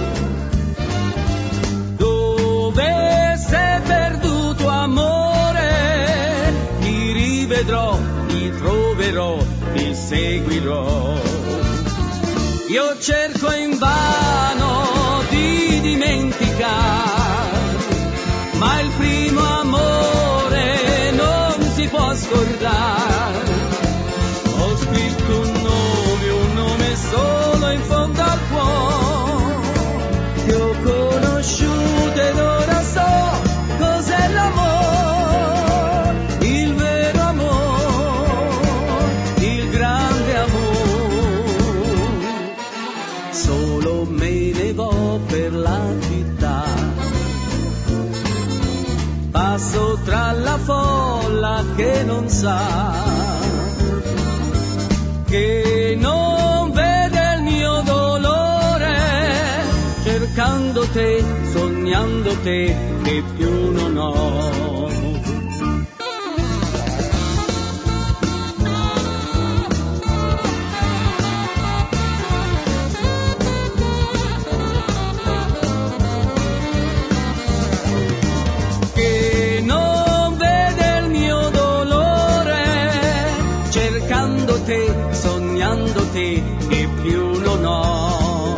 Dove sei perduto amore, ti rivedrò, ti troverò, ti seguirò. Io cerco invano di dimenticare, ma il primo amore non si può scordare. Ho scritto un nome, un nome solo in fondo al cuore. Ti ho conosciuto ed ora so cos'è l'amore, il vero amore, il grande amore. Solo me ne vo per la città, passo tra la folla che non sa, che non vede il mio dolore, cercando te, sognando te, che più non ho. Che non vede il mio dolore, cercando te, sognando te, che più non ho.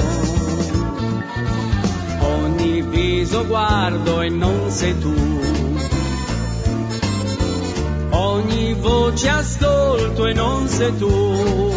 Ogni viso guardo e non sei tu, ogni voce ascolto e non sei tu.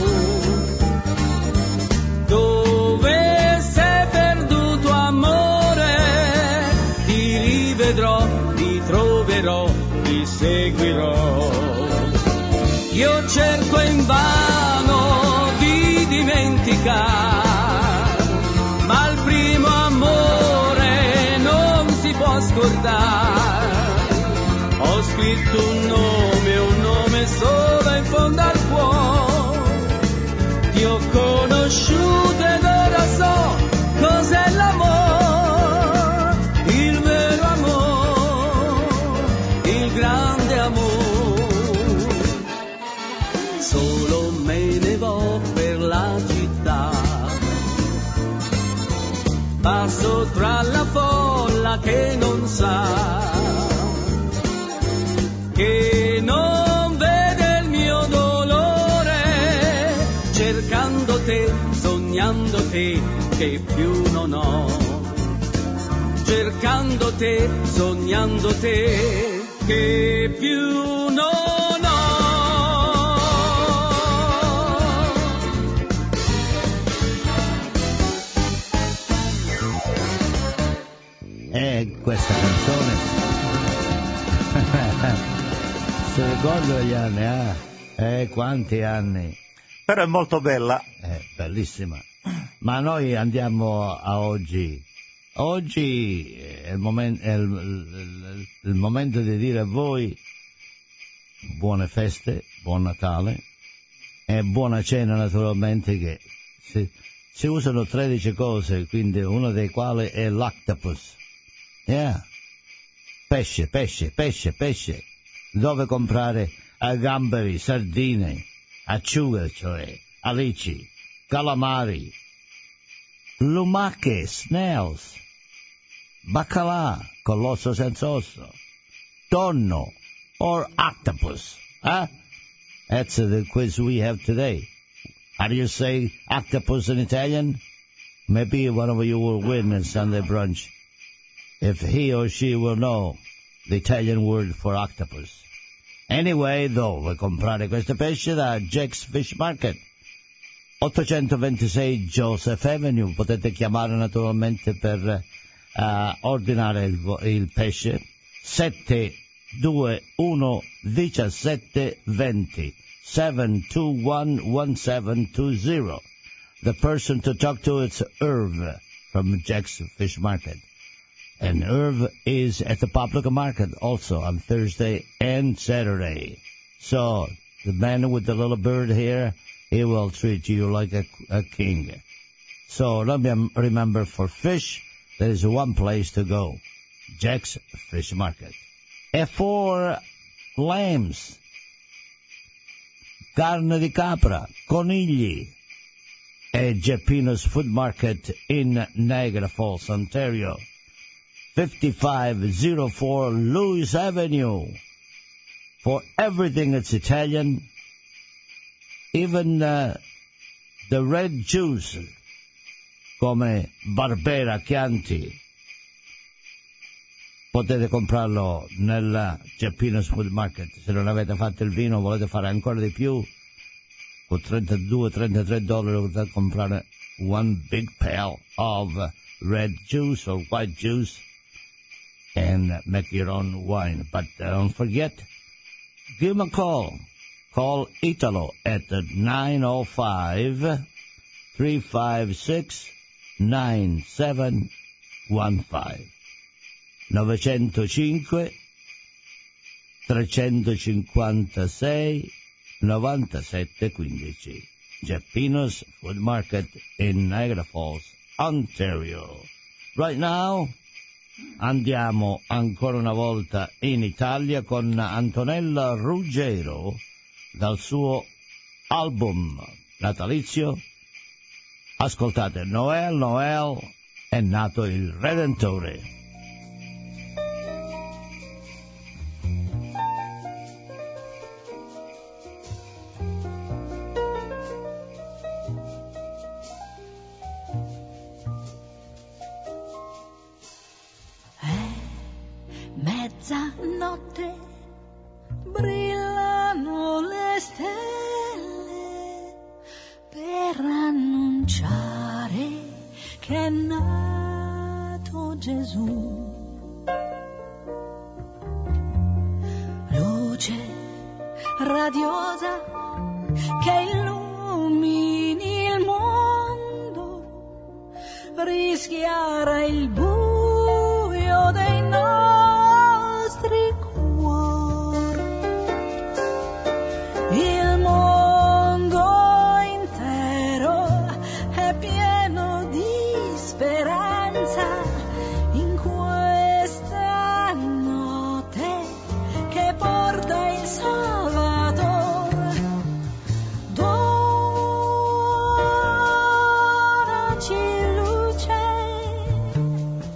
Dove sei perduto amore, ti rivedrò, ti troverò, ti seguirò. Io cerco invano di dimenticare, ma il primo amore non si può scordare. Ho scritto un nome, un nome solo in fondo al cuore. Ti ho conosciuto ed ora so cos'è l'amore, il vero amore, il grande amore. Solo me ne vo per la città, passo tra la folla che non sa, che non vede il mio dolore, cercando te, sognando te, che più non ho. Cercando te, sognando te, che più non ho. E questa canzone si ricorda gli anni, ah? Eh, quanti anni? Però è molto bella. È bellissima. Ma noi andiamo a oggi. Oggi è il, momen- è il, il, il momento di dire a voi buone feste, buon Natale e buona cena, naturalmente, che si, si usano tredici cose, quindi una dei quali è l'octopus. Yeah. Pesce, pesce, pesce, pesce. Dove comprare a gamberi, sardine, acciughe, cioè, alici, calamari, lumache, snails, baccalà con l'osso senza osso, tonno or octopus, eh? That's the quiz we have today. How do you say octopus in Italian? Maybe one of you will win in Sunday brunch if he or she will know the Italian word for octopus. Anyway, dove comprare questo pesce? Da Jack's Fish Market, ottocentoventisei Joseph Avenue. Potete chiamare naturalmente per uh, ordinare il, il pesce. sette due uno uno sette due zero seven two one one seven two zero. The person to talk to is Irv from Jack's Fish Market. And Irv is at the public market also on Thursday and Saturday. So, the man with the little bird here, he will treat you like a, a king. So, let me remember, for fish, there is one place to go. Jack's Fish Market. And for lambs, carne di capra, conigli, a Geppino's Food Market in Niagara Falls, Ontario. fifty-five oh four Lewis Avenue. For everything that's Italian, even uh, the red juice, come Barbera Chianti, potete comprarlo nella Geppino's Food Market. Se non avete fatto il vino, volete fare ancora di più, con trentadue trentatré dollari potete comprare one big pail of red juice or white juice and make your own wine. But don't forget, give him a call. Call Italo at nine oh five, three five six, nine seven one five. nove zero cinque, tre cinquantasei, novantasette quindici. Geppino's Food Market in Niagara Falls, Ontario. Right now, andiamo ancora una volta in Italia con Antonella Ruggero dal suo album natalizio. Ascoltate Noel, Noel, è nato il Redentore. Mezzanotte brillano le stelle per annunciare che è nato Gesù. Luce radiosa che illumini il mondo, rischiara il buio dei nostri cuori. Il mondo intero è pieno di speranza in questa notte che porta il Salvador. Donaci luce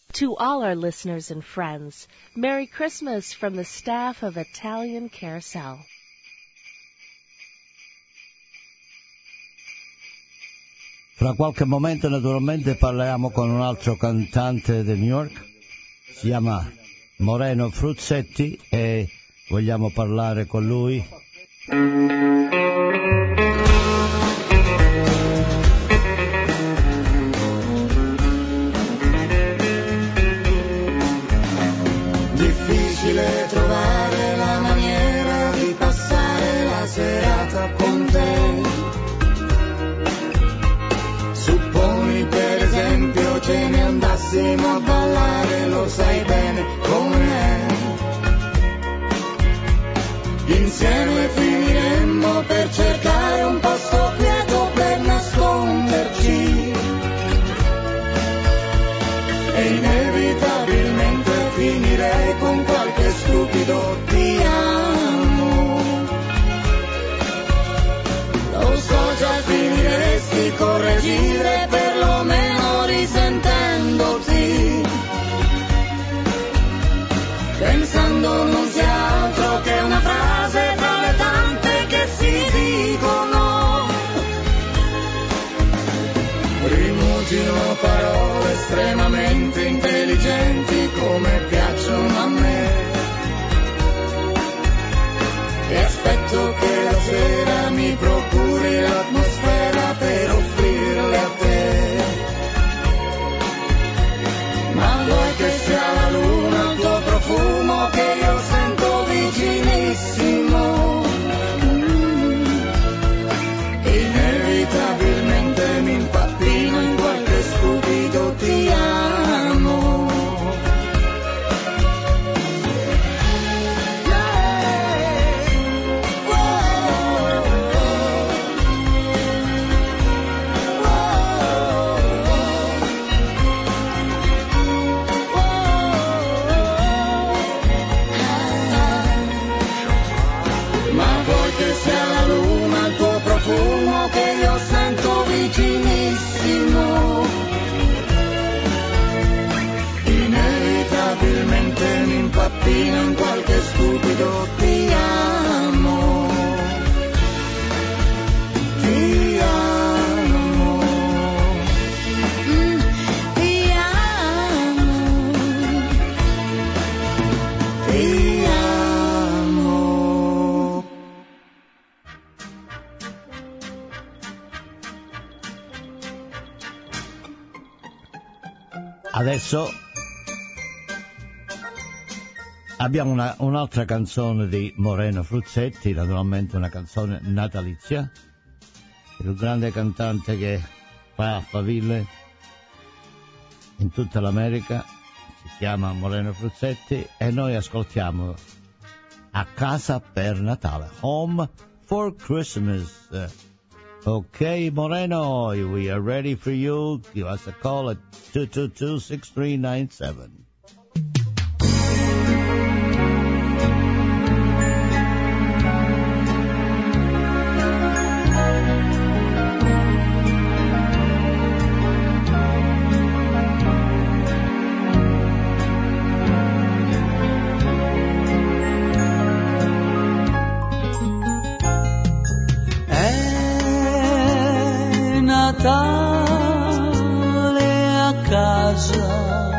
To all our listeners and friends, Merry Christmas from the staff of Italian Carousel. Fra qualche momento naturalmente parliamo con un altro cantante di New York, si chiama Moreno Fruzzetti e vogliamo parlare con lui. Difficile trovare la maniera di passare la serata con te. Supponi per esempio ce ne andassimo a ballare, lo sai bene com'è. Insieme finiremmo per cercare un posto quieto per nasconderci. E inevitabilmente finirei con qualche stupido ti amo. Lo so già finiresti con reagire, perlomeno risentendoti, pensando non sia altro che una frase tra le tante che si dicono. Rimugino parole estremamente intelligenti come piacciono a me, e aspetto che la sera mi procuri l'atmosfera per offrirle a te. Ma vuoi che sia la luna il tuo profumo che io sento vicinissimo? Mm. Inevitabilmente mi impappino in qualche stupido ti amo. Profumo che io sento vicinissimo. Inevitabilmente mi impappino in qualche stupido ti amo. Ti amo. Mm, ti amo. Ti amo. Adesso abbiamo una, un'altra canzone di Moreno Fruzzetti, naturalmente una canzone natalizia, il grande cantante che fa faville in tutta l'America, si chiama Moreno Fruzzetti e noi ascoltiamo A Casa per Natale, Home for Christmas. Okay, Moreno, we are ready for you. Give us a call at two two two, six three nine seven. Natale a casa,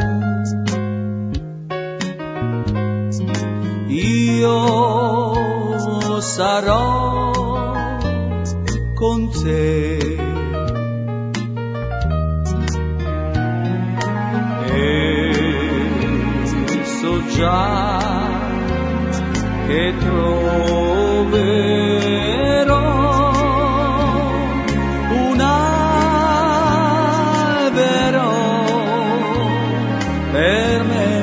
io sarò con te e so già che troverò per me.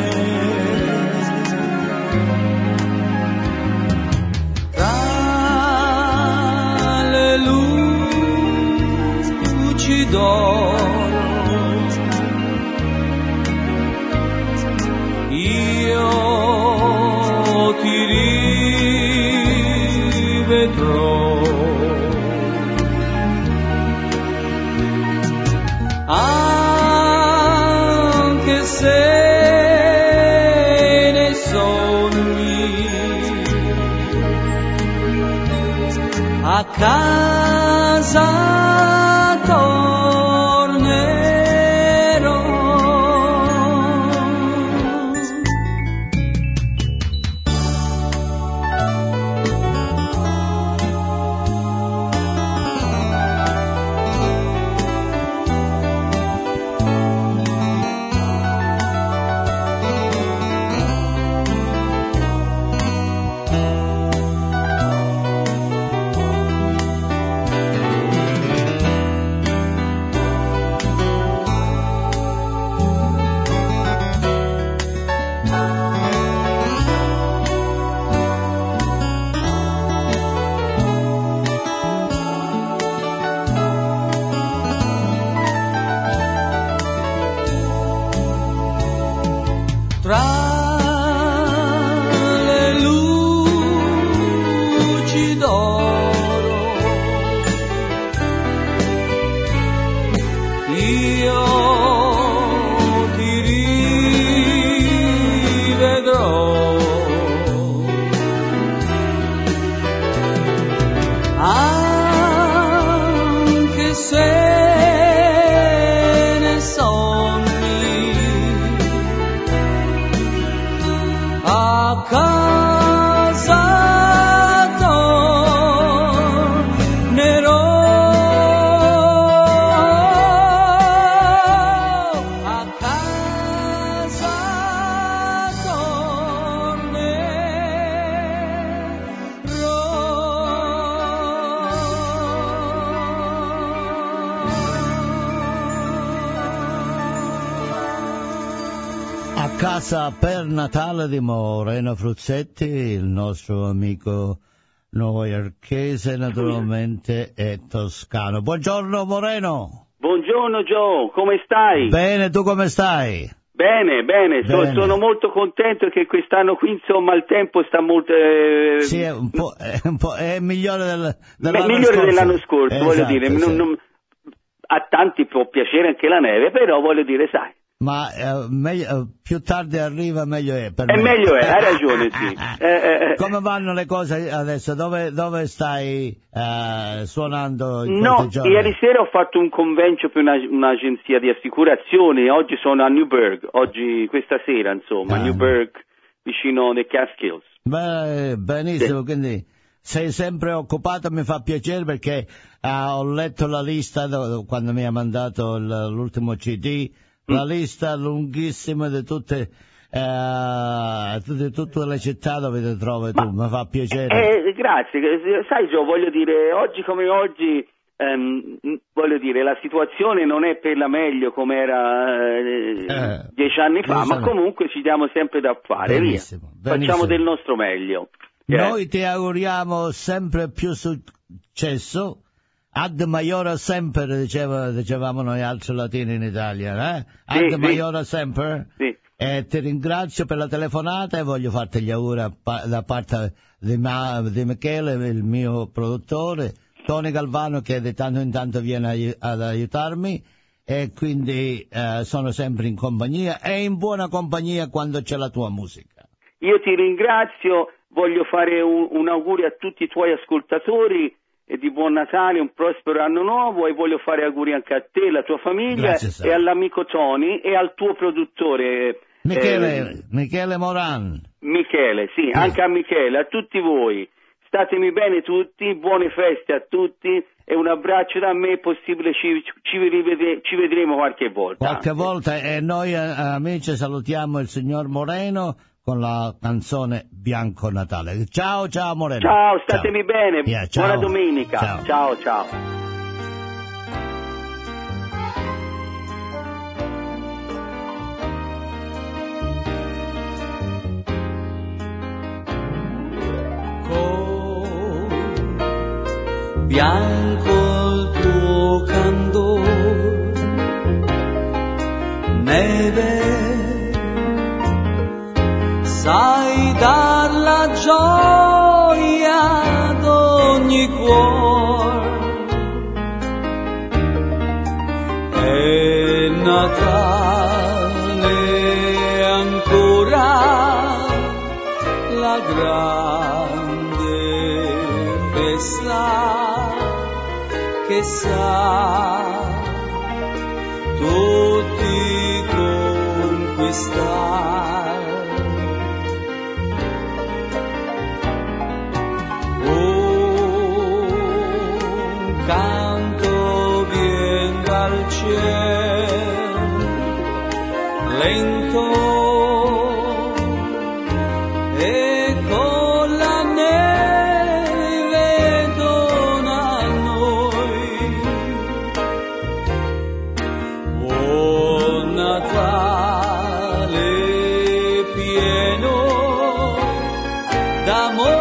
Tra le luci d'oro io ti rivedrò. Anche se casa tornerò. Casa per Natale di Moreno Fruzzetti, il nostro amico newyorkese naturalmente è toscano. Buongiorno Moreno. Buongiorno Joe, come stai? Bene, tu come stai? Bene, bene, so, bene. Sono molto contento che quest'anno qui insomma il tempo sta molto... Eh... Sì, è un po', è, un po', è migliore del, dell'anno Beh, migliore scorso. dell'anno scorso, esatto, voglio dire, sì. non, non, a tanti può piacere anche la neve, però voglio dire, sai. Ma eh, meglio, eh, più tardi arriva meglio è per è me. meglio è, hai ragione, sì. eh, eh, Come vanno le cose adesso? Dove, dove stai eh, suonando in no, questi giorni? Ieri sera ho fatto un convencio per una, un'agenzia di assicurazioni, oggi sono a Newburgh, oggi questa sera insomma, a ah. Newburgh vicino ai Catskills. Beh, benissimo, sì. Quindi sei sempre occupato, mi fa piacere perché eh, ho letto la lista do, quando mi ha mandato il, l'ultimo C D. La lista lunghissima di tutte, eh, di tutte le città dove ti trovi tu, mi fa piacere. Eh, grazie, sai Gio, voglio dire, oggi come oggi, ehm, voglio dire, la situazione non è per la meglio come era eh, eh, dieci anni fa, ma comunque ci diamo sempre da fare, benissimo, via. Benissimo. Facciamo del nostro meglio. Noi yeah. ti auguriamo sempre più successo. Ad maiora sempre, diceva, dicevamo noi altri latini in Italia, eh? Ad sì, maiora sì. sempre. Sì. E ti ringrazio per la telefonata e voglio farti gli auguri da parte di, Ma, di Michele, il mio produttore, Tony Galvano che di tanto in tanto viene ad aiutarmi e quindi eh, sono sempre in compagnia e in buona compagnia quando c'è la tua musica. Io ti ringrazio, voglio fare un, un augurio a tutti i tuoi ascoltatori e di buon Natale, un prospero anno nuovo e voglio fare auguri anche a te, alla tua famiglia Grazie, e all'amico Tony e al tuo produttore Michele, eh, Michele Moran. Michele, sì, sì, anche a Michele, a tutti voi. Statemi bene tutti, buone feste a tutti e un abbraccio da me, è possibile ci, ci, rivede, ci vedremo qualche volta. Qualche volta e noi amici salutiamo il signor Moreno con la canzone Bianco Natale. Ciao, ciao Moreno. Ciao, statemi ciao. bene. Yeah, ciao. Buona domenica. Ciao, ciao. ciao. Con bianco il tuo candore, neve sai dar la gioia ad ogni cuore. È Natale ancora, la grande festa che sa tutti conquistar. Un canto viene dal cielo lento e con la neve dona a noi. Buon Natale pieno d'amore.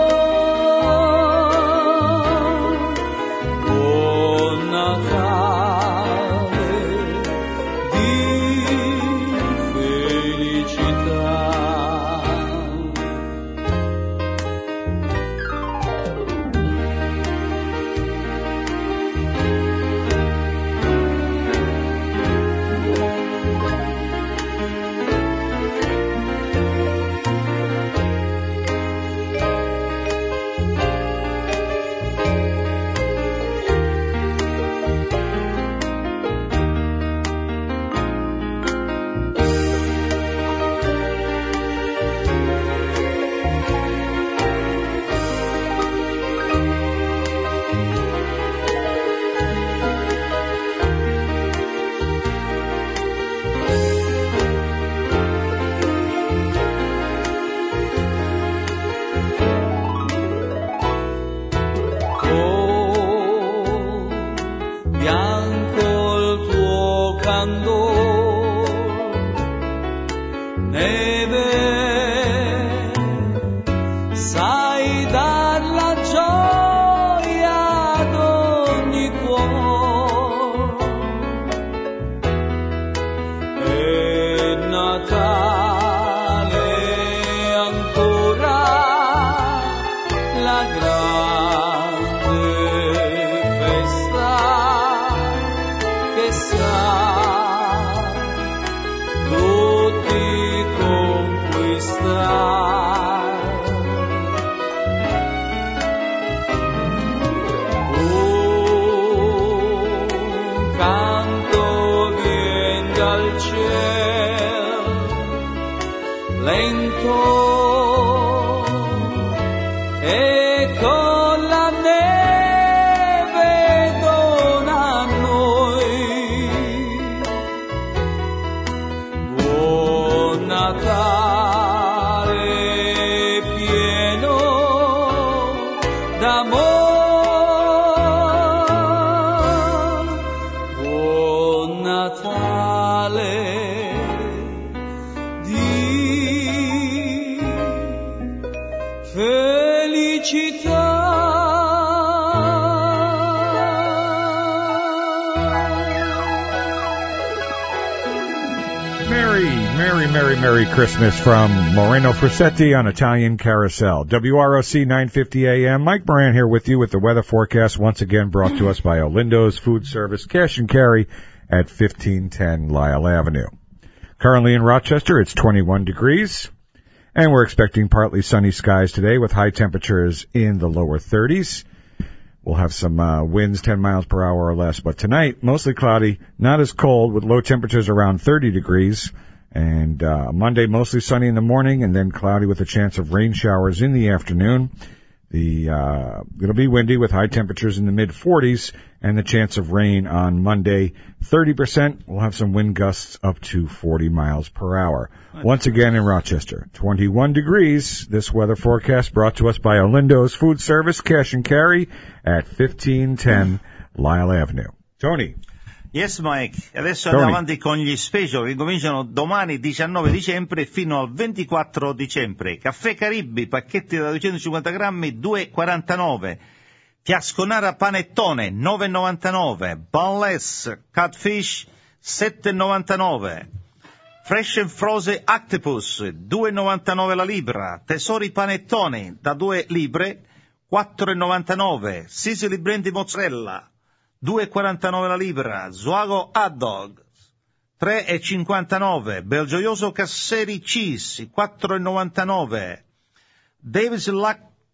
Merry Christmas from Moreno Frasetti on Italian Carousel. W R O C nine fifty A M. Mike Moran here with you with the weather forecast, once again brought to us by Olindo's Food Service, cash and carry at fifteen ten Lyle Avenue. Currently in Rochester, it's twenty-one degrees, and we're expecting partly sunny skies today with high temperatures in the lower thirties. We'll have some uh, winds ten miles per hour or less, but tonight, mostly cloudy, not as cold, with low temperatures around thirty degrees. And uh, Monday, mostly sunny in the morning, and then cloudy with a chance of rain showers in the afternoon. The uh, it'll be windy with high temperatures in the mid forties, and the chance of rain on Monday, thirty percent. We'll have some wind gusts up to forty miles per hour. Once again in Rochester, twenty-one degrees. This weather forecast brought to us by Olindo's Food Service, cash and carry at fifteen ten Lyle Avenue. Tony. Yes, Mike. Adesso andiamo avanti con gli special che cominciano domani diciannove dicembre fino al ventiquattro dicembre. Caffè Caribbi, pacchetti da duecentocinquanta grammi, due e quarantanove. Fiasconara panettone, nove e novantanove. Boneless Catfish, sette e novantanove. Fresh and Frozen Octopus, due e novantanove la libra. Tesori panettone, da due libre, quattro e novantanove. Sicily Brandy Mozzarella, due e quarantanove la libra. Zuago Hot Dog, tre e cinquantanove. Belgioioso Casseri Cheese, quattro e novantanove. Davis Luck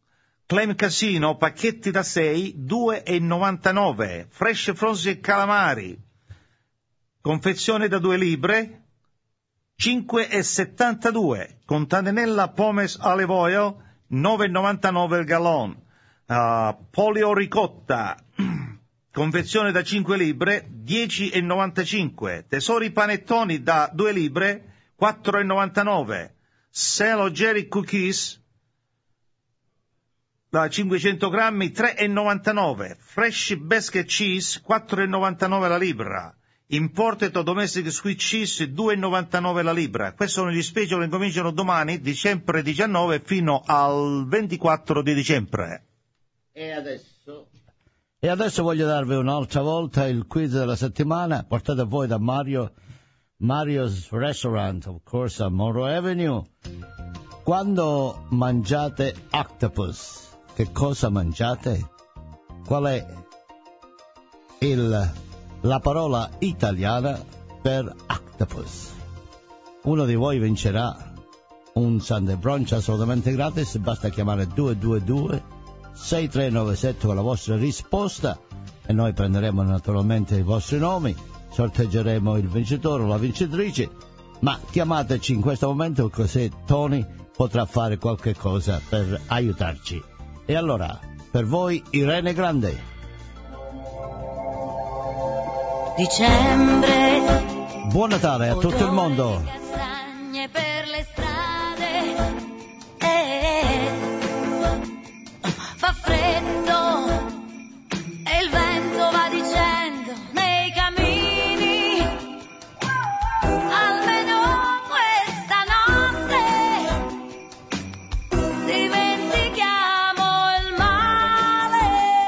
Claim Casino, pacchetti da sei, due e novantanove. Fresh Frozen Calamari, confezione da due libre, cinque e settantadue. Contanella Pomes Olive Oil, nove e novantanove il gallon. Uh, polio ricotta, confezione da cinque libre, dieci e novantacinque. Tesori panettoni da due libre, quattro e novantanove. Selo Jerry Cookies da cinquecento grammi, tre e novantanove. Fresh Biscuit Cheese, quattro e novantanove la libra. Imported o Domestic Sweet Cheese, due e novantanove la libra. Questi sono gli special che incominciano domani, dicembre diciannove, fino al ventiquattro di dicembre. E adesso? E adesso voglio darvi un'altra volta il quiz della settimana, portato a voi da Mario, Mario's Restaurant, of course, a Monroe Avenue. Quando mangiate octopus, che cosa mangiate? Qual è il, la parola italiana per octopus? Uno di voi vincerà un Sunday brunch assolutamente gratis, basta chiamare due due due sei tre nove sette con la vostra risposta e noi prenderemo naturalmente i vostri nomi, sorteggeremo il vincitore o la vincitrice, ma chiamateci in questo momento così Tony potrà fare qualche cosa per aiutarci. E allora, per voi Irene Grande. Dicembre. Buon Natale a tutto il mondo. Castagne per le strade. Eh, fa freddo e il vento va dicendo nei camini. Almeno questa notte dimentichiamo il male.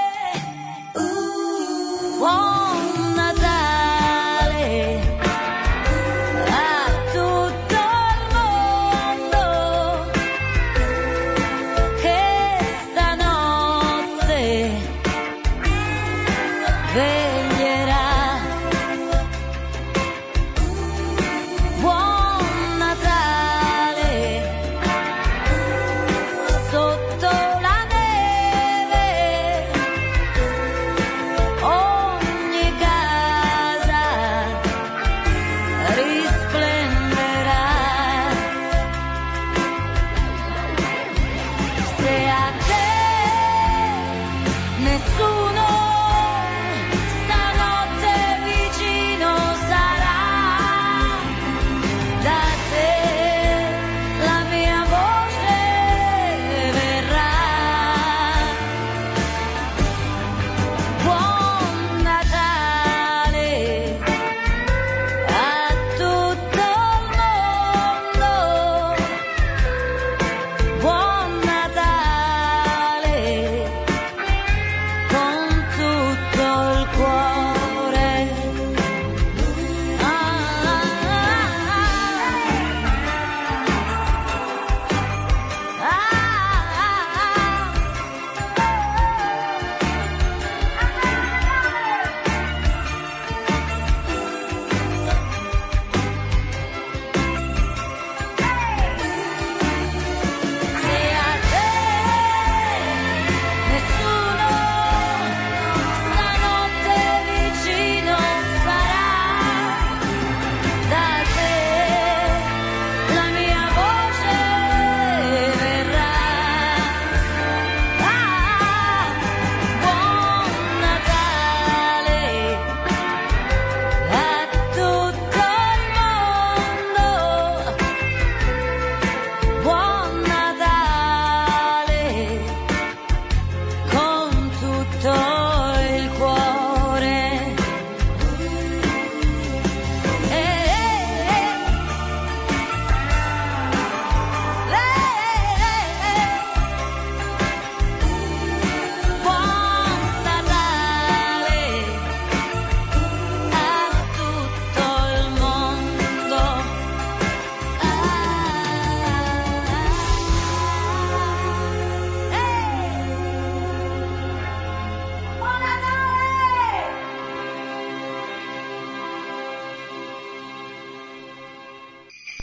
Buon Natale a tutto il mondo.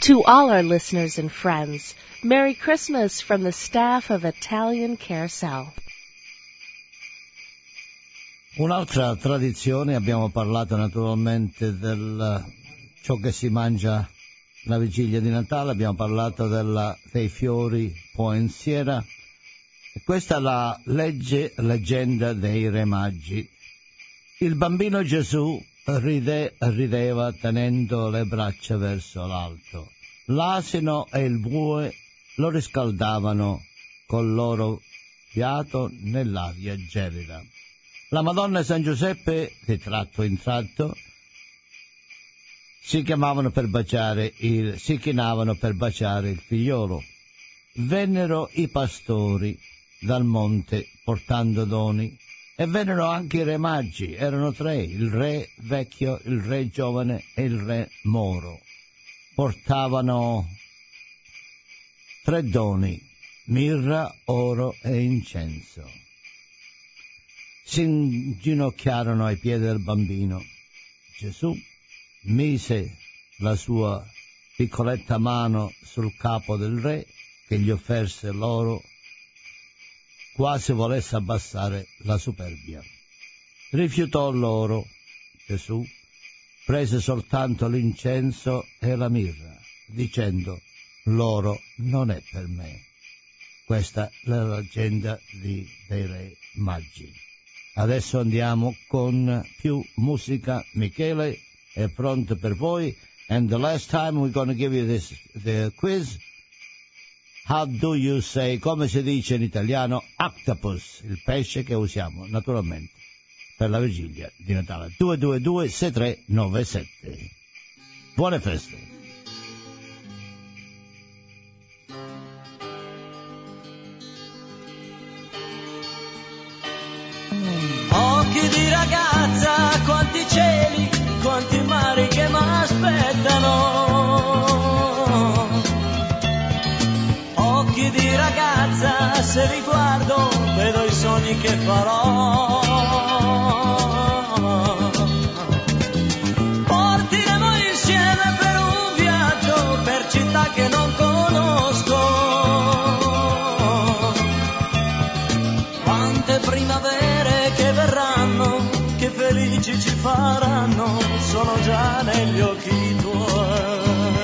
To all our listeners and friends, Merry Christmas from the staff of Italian Carousel. Un'altra tradizione, abbiamo parlato naturalmente del ciò che si mangia la vigilia di Natale, abbiamo parlato della, dei fiori poensiera, e questa è la legge, leggenda dei Re Magi. Il bambino Gesù ride, rideva tenendo le braccia verso l'alto. L'asino e il bue lo riscaldavano col loro fiato nell'aria gelida. La Madonna e San Giuseppe, di tratto in tratto, si chiamavano per baciare il, si chinavano per baciare il figliolo. Vennero i pastori dal monte portando doni, e vennero anche i Re Magi, erano tre, il re vecchio, il re giovane e il re moro. Portavano tre doni, mirra, oro e incenso. Si inginocchiarono ai piedi del bambino. Gesù mise la sua piccoletta mano sul capo del re, che gli offerse l'oro, quasi volesse abbassare la superbia. Rifiutò l'oro. Gesù prese soltanto l'incenso e la mirra, dicendo: l'oro non è per me. Questa è la leggenda di, dei Re Magi. Adesso andiamo con più musica. Michele è pronto per voi. And the last time we're going to give you this the quiz. How do you say, come si dice in italiano, octopus, il pesce che usiamo naturalmente per la vigilia di Natale? due due due sei tre nove sette. Buone feste. Occhi di ragazza, quanti cieli, quanti mari che m'aspettano. Occhi di ragazza, se li guardo, vedo i sogni che farò. Partiremo insieme per un viaggio, per città che non conosco. Quante primavere che verranno, che felici ci faranno, sono già negli occhi tuoi.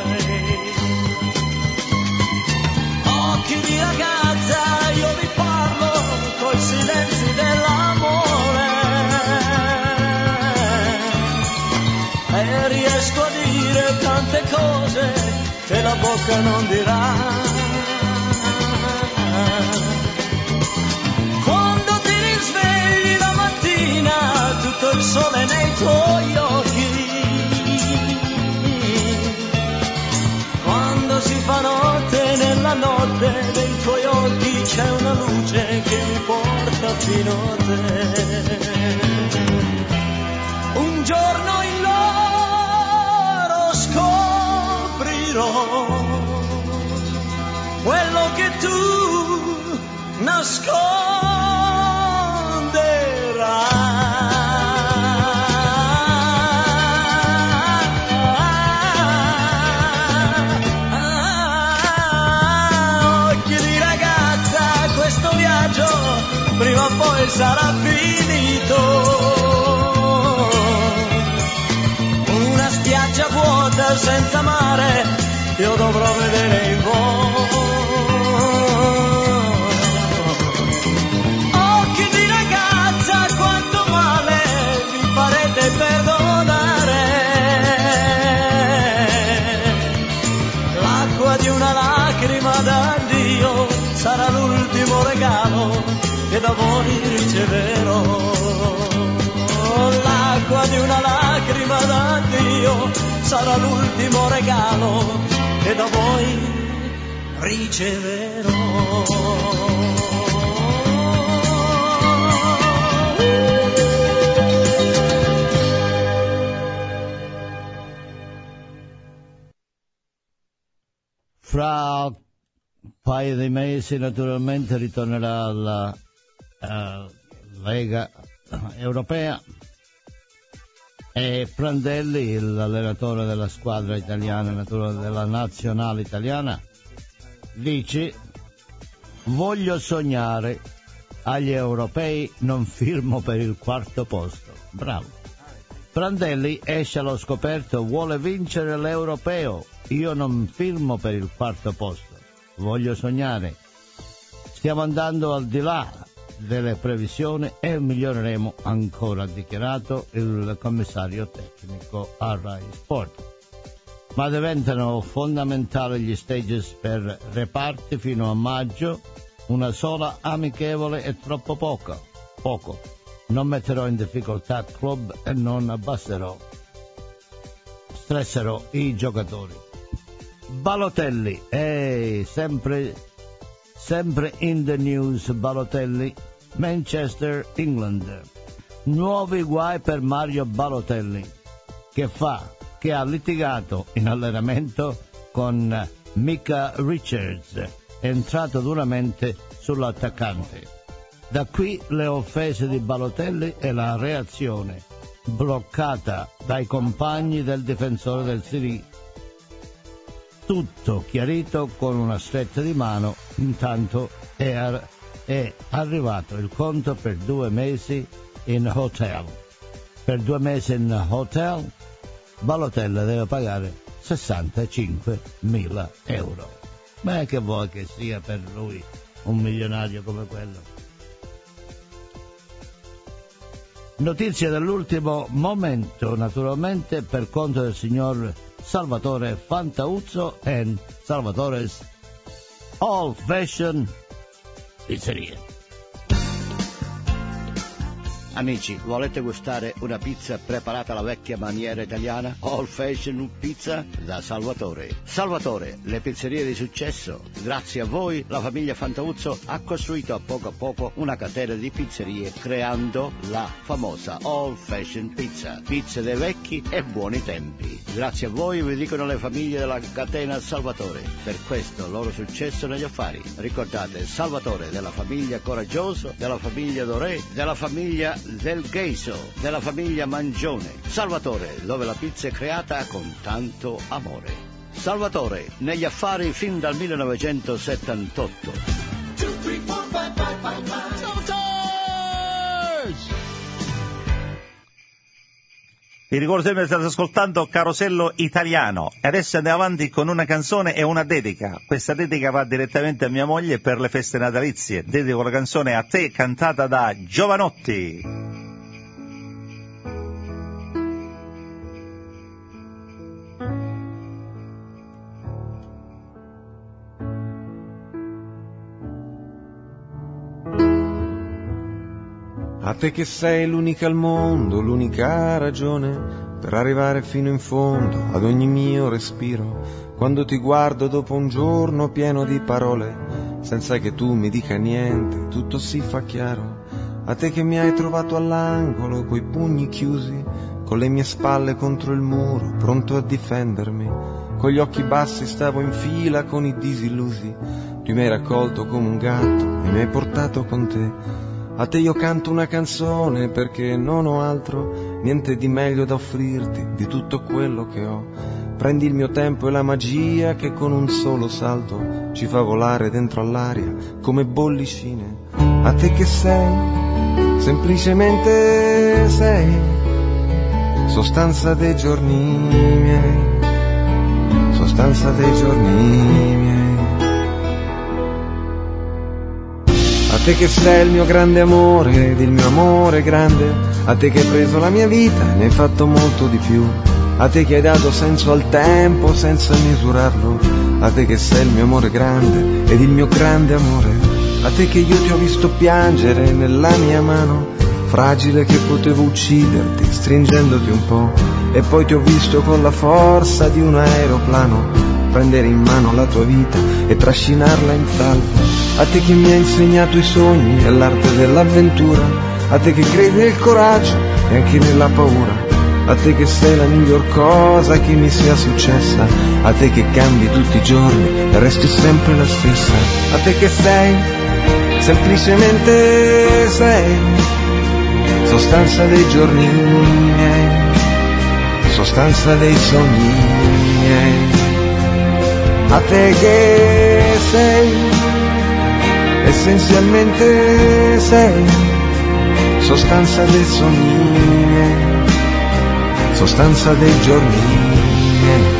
Occhi di ragazza, io vi parlo coi silenzi dell'amore, e riesco a dire tante cose che la bocca non dirà. Quando ti risvegli la mattina, tutto il sole nei tuoi occhi. Quando si fa notte, nella notte dei tuoi occhi c'è una luce che mi porta fino a te. Un giorno in loro scoprirò quello che tu nasconderai. Prima o poi sarà finito. Una spiaggia vuota senza mare, io dovrò vedere in voi. Occhi di ragazza, quanto male vi farete perdonare. L'acqua di una lacrima da Dio sarà l'ultimo regalo che da voi riceverò. L'acqua di una lacrima da Dio sarà l'ultimo regalo che da voi riceverò. Fra un paio di mesi naturalmente ritornerà alla Uh, Lega Europea, E Prandelli, l'allenatore della squadra italiana, allenatore della nazionale italiana, dice: voglio sognare, agli europei non firmo per il quarto posto. Bravo. Prandelli esce allo scoperto, vuole vincere l'europeo, io non firmo per il quarto posto, voglio sognare. Stiamo andando al di là delle previsioni e miglioreremo ancora, ha dichiarato il commissario tecnico a Rai Sport. Ma diventano fondamentali gli stages per reparti fino a maggio, una sola amichevole è troppo poco. poco. Non metterò in difficoltà club e non abbasserò, stresserò i giocatori. Balotelli, ehi, sempre, sempre in the news, Balotelli, Manchester, England. Nuovi guai per Mario Balotelli, che fa, che ha litigato in allenamento con Micah Richards, è entrato duramente sull'attaccante. Da qui le offese di Balotelli e la reazione bloccata dai compagni del difensore del City. Tutto chiarito con una stretta di mano. Intanto è, ar- è arrivato il conto per due mesi in hotel. Per due mesi in hotel Balotelli deve pagare sessantacinquemila euro. Ma che vuoi che sia per lui un milionario come quello? Notizie dell'ultimo momento, naturalmente, per conto del signor Salvatore Fantauzzo e Salvatore's All Fashion Pizzeria. Amici, volete gustare una pizza preparata alla vecchia maniera italiana? All Fashion Pizza da Salvatore. Salvatore, le pizzerie di successo. Grazie a voi la famiglia Fantauzzo ha costruito a poco a poco una catena di pizzerie creando la famosa All Fashion Pizza. Pizze dei vecchi e buoni tempi. Grazie a voi vi dicono le famiglie della catena Salvatore. Per questo loro successo negli affari. Ricordate Salvatore della famiglia Coraggioso, della famiglia Doré, della famiglia del Geiso, della famiglia Mangione. Salvatore, dove la pizza è creata con tanto amore. Salvatore, negli affari fin dal millenovecentosettantotto. two, three, four, five, five, five, five. Vi ricordo sempre che state ascoltando Carosello Italiano e adesso andiamo avanti con una canzone e una dedica. Questa dedica va direttamente a mia moglie per le feste natalizie. Dedico la canzone A te, cantata da Giovanotti. A te che sei l'unica al mondo, l'unica ragione per arrivare fino in fondo ad ogni mio respiro. Quando ti guardo dopo un giorno pieno di parole, senza che tu mi dica niente, tutto si fa chiaro. A te che mi hai trovato all'angolo, coi pugni chiusi, con le mie spalle contro il muro, pronto a difendermi. Con gli occhi bassi stavo in fila con i disillusi. Tu mi hai raccolto come un gatto e mi hai portato con te. A te io canto una canzone perché non ho altro, niente di meglio da offrirti di tutto quello che ho. Prendi il mio tempo e la magia che con un solo salto ci fa volare dentro all'aria come bollicine. A te che sei, semplicemente sei, sostanza dei giorni miei, sostanza dei giorni miei. A te che sei il mio grande amore ed il mio amore grande, a te che hai preso la mia vita e ne hai fatto molto di più, a te che hai dato senso al tempo senza misurarlo, a te che sei il mio amore grande ed il mio grande amore, a te che io ti ho visto piangere nella mia mano, fragile che potevo ucciderti stringendoti un po', e poi ti ho visto con la forza di un aeroplano prendere in mano la tua vita e trascinarla in salvo. A te che mi hai insegnato i sogni e l'arte dell'avventura, a te che credi nel coraggio e anche nella paura, a te che sei la miglior cosa che mi sia successa, a te che cambi tutti i giorni e resti sempre la stessa, a te che sei, semplicemente sei, sostanza dei giorni miei, sostanza dei sogni miei. A te che sei, essenzialmente sei, sostanza dei sogni miei, sostanza dei giorni miei.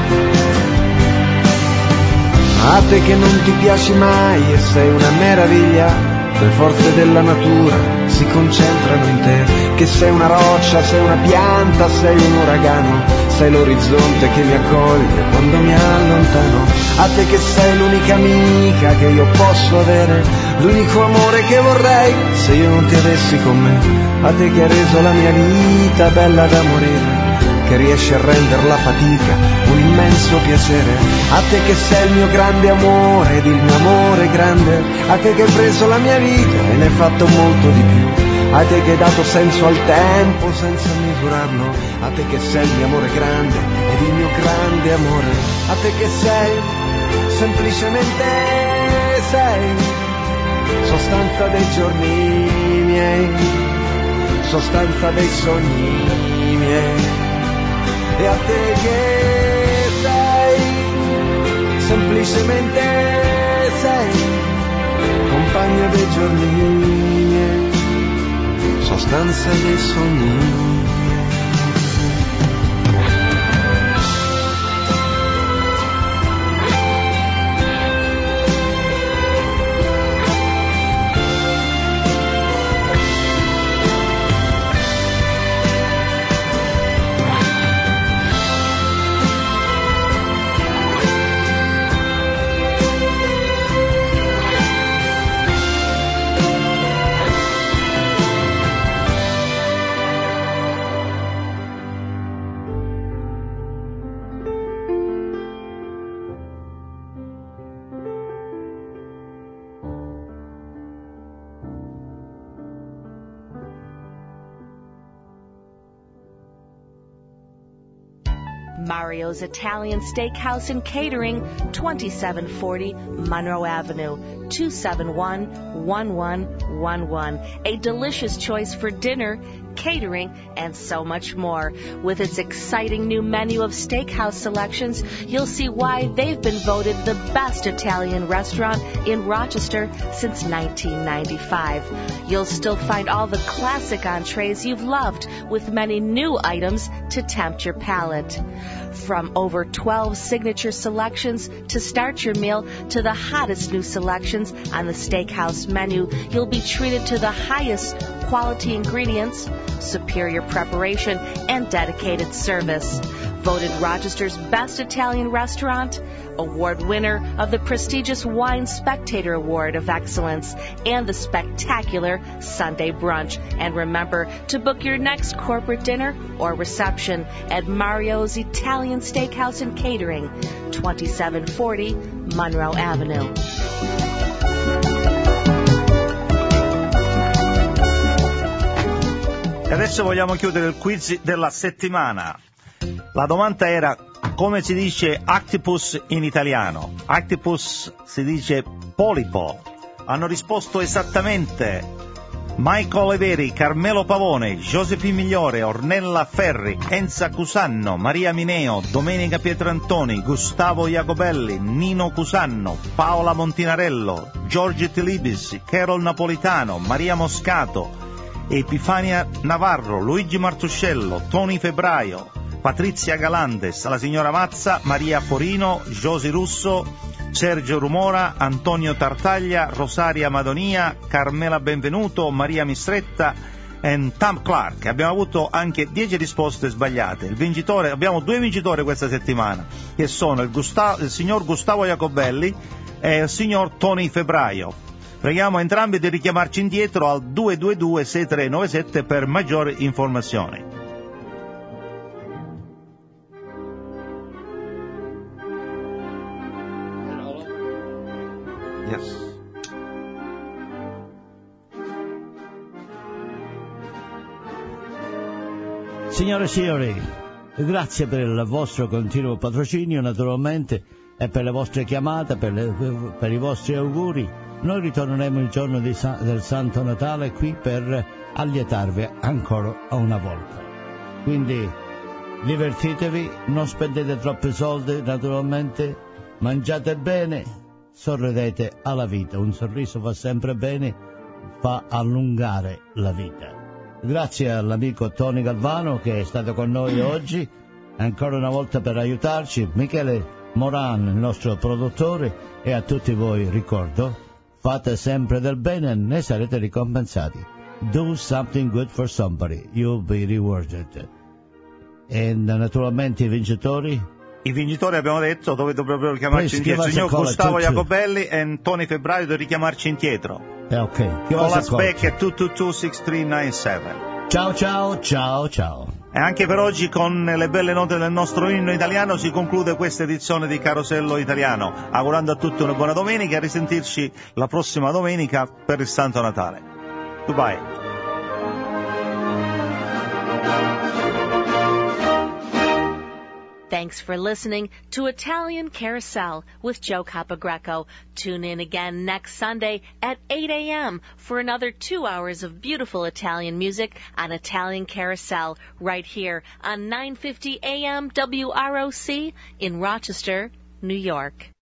A te che non ti piaci mai e sei una meraviglia, le forze della natura si concentrano in te, che sei una roccia, sei una pianta, sei un uragano, sei l'orizzonte che mi accoglie quando mi allontano. A te che sei l'unica amica che io posso avere, l'unico amore che vorrei se io non ti avessi con me. A te che hai reso la mia vita bella da morire, che riesci a rendere la fatica un immenso piacere. A te che sei il mio grande amore ed il mio amore grande, a te che hai preso la mia vita e ne hai fatto molto di più, a te che hai dato senso al tempo senza misurarlo, a te che sei il mio amore grande ed il mio grande amore, a te che sei, semplicemente sei, sostanza dei giorni miei, sostanza dei sogni miei. E a te che sei, semplicemente sei, compagno dei giorni miei, sostanza dei sogni miei. Mario's Italian Steakhouse and Catering, twenty-seven forty Monroe Avenue, two seven one, one one one one. A delicious choice for dinner, catering, and so much more. With its exciting new menu of steakhouse selections, you'll see why they've been voted the best Italian restaurant in Rochester since nineteen ninety-five. You'll still find all the classic entrees you've loved, with many new items to tempt your palate. From over twelve signature selections to start your meal to the hottest new selections on the steakhouse menu, you'll be treated to the highest quality ingredients, superior preparation, and dedicated service. Voted Rochester's best Italian restaurant, award winner of the prestigious Wine Spectator Award of Excellence, and the spectacular Sunday Brunch. And remember to book your next corporate dinner or reception at Mario's Italian Steakhouse and Catering, twenty-seven forty Monroe Avenue. E adesso vogliamo chiudere il quiz della settimana. La domanda era: come si dice octopus in italiano? Octopus si dice polipo. Hanno risposto esattamente Michael Everi, Carmelo Pavone, Giuseppe Migliore, Ornella Ferri, Enza Cusanno, Maria Mineo, Domenica Pietrantoni, Gustavo Jacobelli, Nino Cusanno, Paola Montinarello, Giorgio Tilibis, Carol Napolitano, Maria Moscato, Epifania Navarro, Luigi Martuscello, Tony Febbraio, Patrizia Galandes, la signora Mazza, Maria Forino, Josi Russo, Sergio Rumora, Antonio Tartaglia, Rosaria Madonia, Carmela Benvenuto, Maria Mistretta e Tam Clark. Abbiamo avuto anche dieci risposte sbagliate. Il vincitore, abbiamo due vincitori questa settimana, che sono il, Gustav, il signor Gustavo Jacobelli e il signor Tony Febbraio. Preghiamo entrambi di richiamarci indietro al due due due sei tre nove sette per maggiori informazioni. Yes. Signore e signori, grazie per il vostro continuo patrocinio, naturalmente, e per le vostre chiamate, per, le, per i vostri auguri. Noi ritorneremo il giorno di Sa- del Santo Natale qui per allietarvi ancora una volta. Quindi divertitevi, non spendete troppi soldi naturalmente, mangiate bene, sorridete alla vita, un sorriso fa sempre bene, fa allungare la vita. Grazie all'amico Tony Galvano che è stato con noi oggi, ancora una volta per aiutarci, Michele Moran, il nostro produttore, e a tutti voi ricordo, fate sempre del bene e ne sarete ricompensati. Do something good for somebody, you'll be rewarded. E naturalmente i vincitori? I vincitori abbiamo detto, dovete proprio richiamarci indietro. Il signor Gustavo Jacobelli e Tony Febbraio dovete richiamarci indietro. Eh, ok. Con la spec è due due due sei tre nove sette. Ciao ciao, ciao ciao. E anche per oggi, con le belle note del nostro inno italiano, si conclude questa edizione di Carosello Italiano, augurando a tutti una buona domenica e a risentirci la prossima domenica per il Santo Natale. Goodbye. Thanks for listening to Italian Carousel with Joe Capogreco. Tune in again next Sunday at eight a.m. for another two hours of beautiful Italian music on Italian Carousel right here on nine fifty A M W R O C in Rochester, New York.